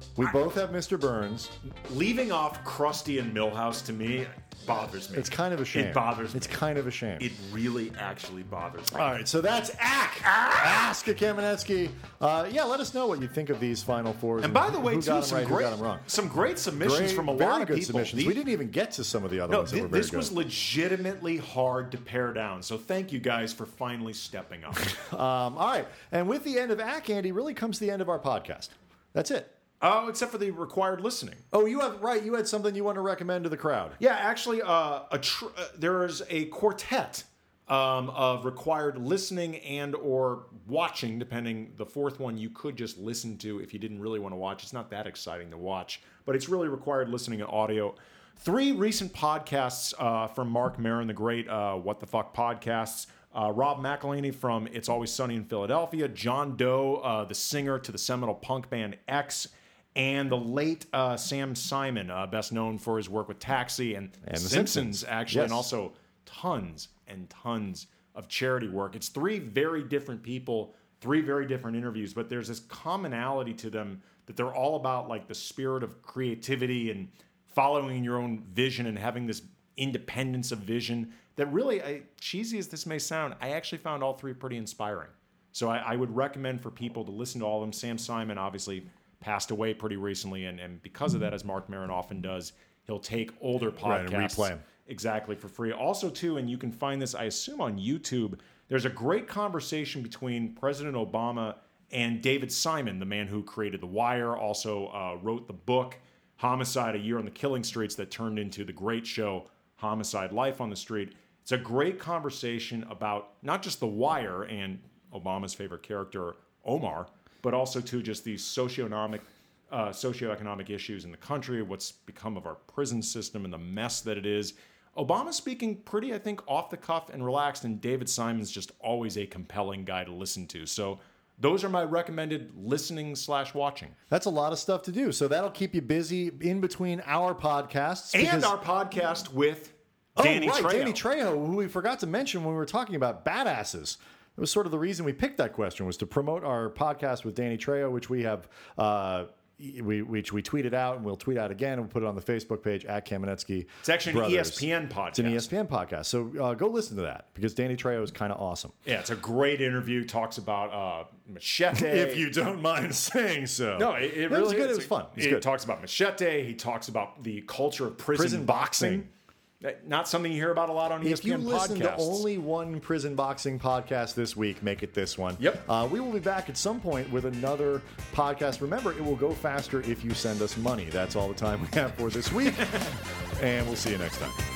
We both have Mister Burns. Leaving off Krusty and Milhouse to me bothers me. It's kind of a shame. It bothers me. It's kind of a shame. It really actually bothers me. All right, so that's A C K. Ask a Kamenetsky. Uh, yeah, let us know what you think of these Final Fours. And by the way, who too, got them some right, great, who got them wrong. some great submissions Great, from a very lot of good people. submissions. The- we didn't even get to some of the other No, ones that th- were very this good. was legitimately hard to pare down. So thank you guys for finally stepping up. Um, all right, and with the end of A C K, Andy, really comes the end of our podcast. That's it. Oh, except for the required listening. Oh, you have right. You had something you want to recommend to the crowd. Yeah, actually, uh, a tr- uh, there is a quartet um, of required listening and or watching, depending. The fourth one you could just listen to if you didn't really want to watch. It's not that exciting to watch, but it's really required listening and audio. Three recent podcasts uh, from Mark Maron, the great uh, What the Fuck podcasts. Uh, Rob McElhaney from It's Always Sunny in Philadelphia. John Doe, uh, the singer to the seminal punk band X. And the late uh, Sam Simon, uh, best known for his work with Taxi and, And The Simpsons, Simpsons. actually, Yes. and also tons and tons of charity work. It's three very different people, three very different interviews, but there's this commonality to them that they're all about like the spirit of creativity and following your own vision and having this independence of vision that really, I, cheesy as this may sound, I actually found all three pretty inspiring. So I, I would recommend for people to listen to all of them. Sam Simon, obviously, passed away pretty recently, and, and because of that, as Mark Maron often does, he'll take older podcasts Right, and replay 'em. exactly for free. Also, too, and you can find this, I assume, on YouTube. There's a great conversation between President Obama and David Simon, the man who created The Wire, also uh, wrote the book Homicide: A Year on the Killing Streets that turned into the great show Homicide: Life on the Street. It's a great conversation about not just The Wire and Obama's favorite character, Omar, but also to just these socioeconomic, uh, socioeconomic issues in the country, what's become of our prison system and the mess that it is. Obama's speaking pretty, I think, off the cuff and relaxed, and David Simon's just always a compelling guy to listen to. So those are my recommended listening slash watching. That's a lot of stuff to do. So that'll keep you busy in between our podcasts. And because- our podcast with Oh, Danny right, Trejo. Danny Trejo, who we forgot to mention when we were talking about badasses. It was sort of the reason we picked that question, was to promote our podcast with Danny Trejo, which we have, uh, we which we tweeted out, and we'll tweet out again, and we'll put it on the Facebook page at Kamenetsky. It's actually an Brothers. E S P N podcast. It's an E S P N podcast. So uh, go listen to that, because Danny Trejo is kind of awesome. Yeah, it's a great interview. Talks about uh, Machete. If you don't mind saying so. No, it, it was really good. is. It was fun. It was He good. talks about Machete. He talks about the culture of prison, Prison boxing. boxing. Not something you hear about a lot on E S If P you N listen podcasts. to only one prison boxing podcast this week, make it this one. Yep. Uh, we will be back at some point with another podcast. Remember, it will go faster if you send us money. That's all the time we have for this week. And we'll see you next time.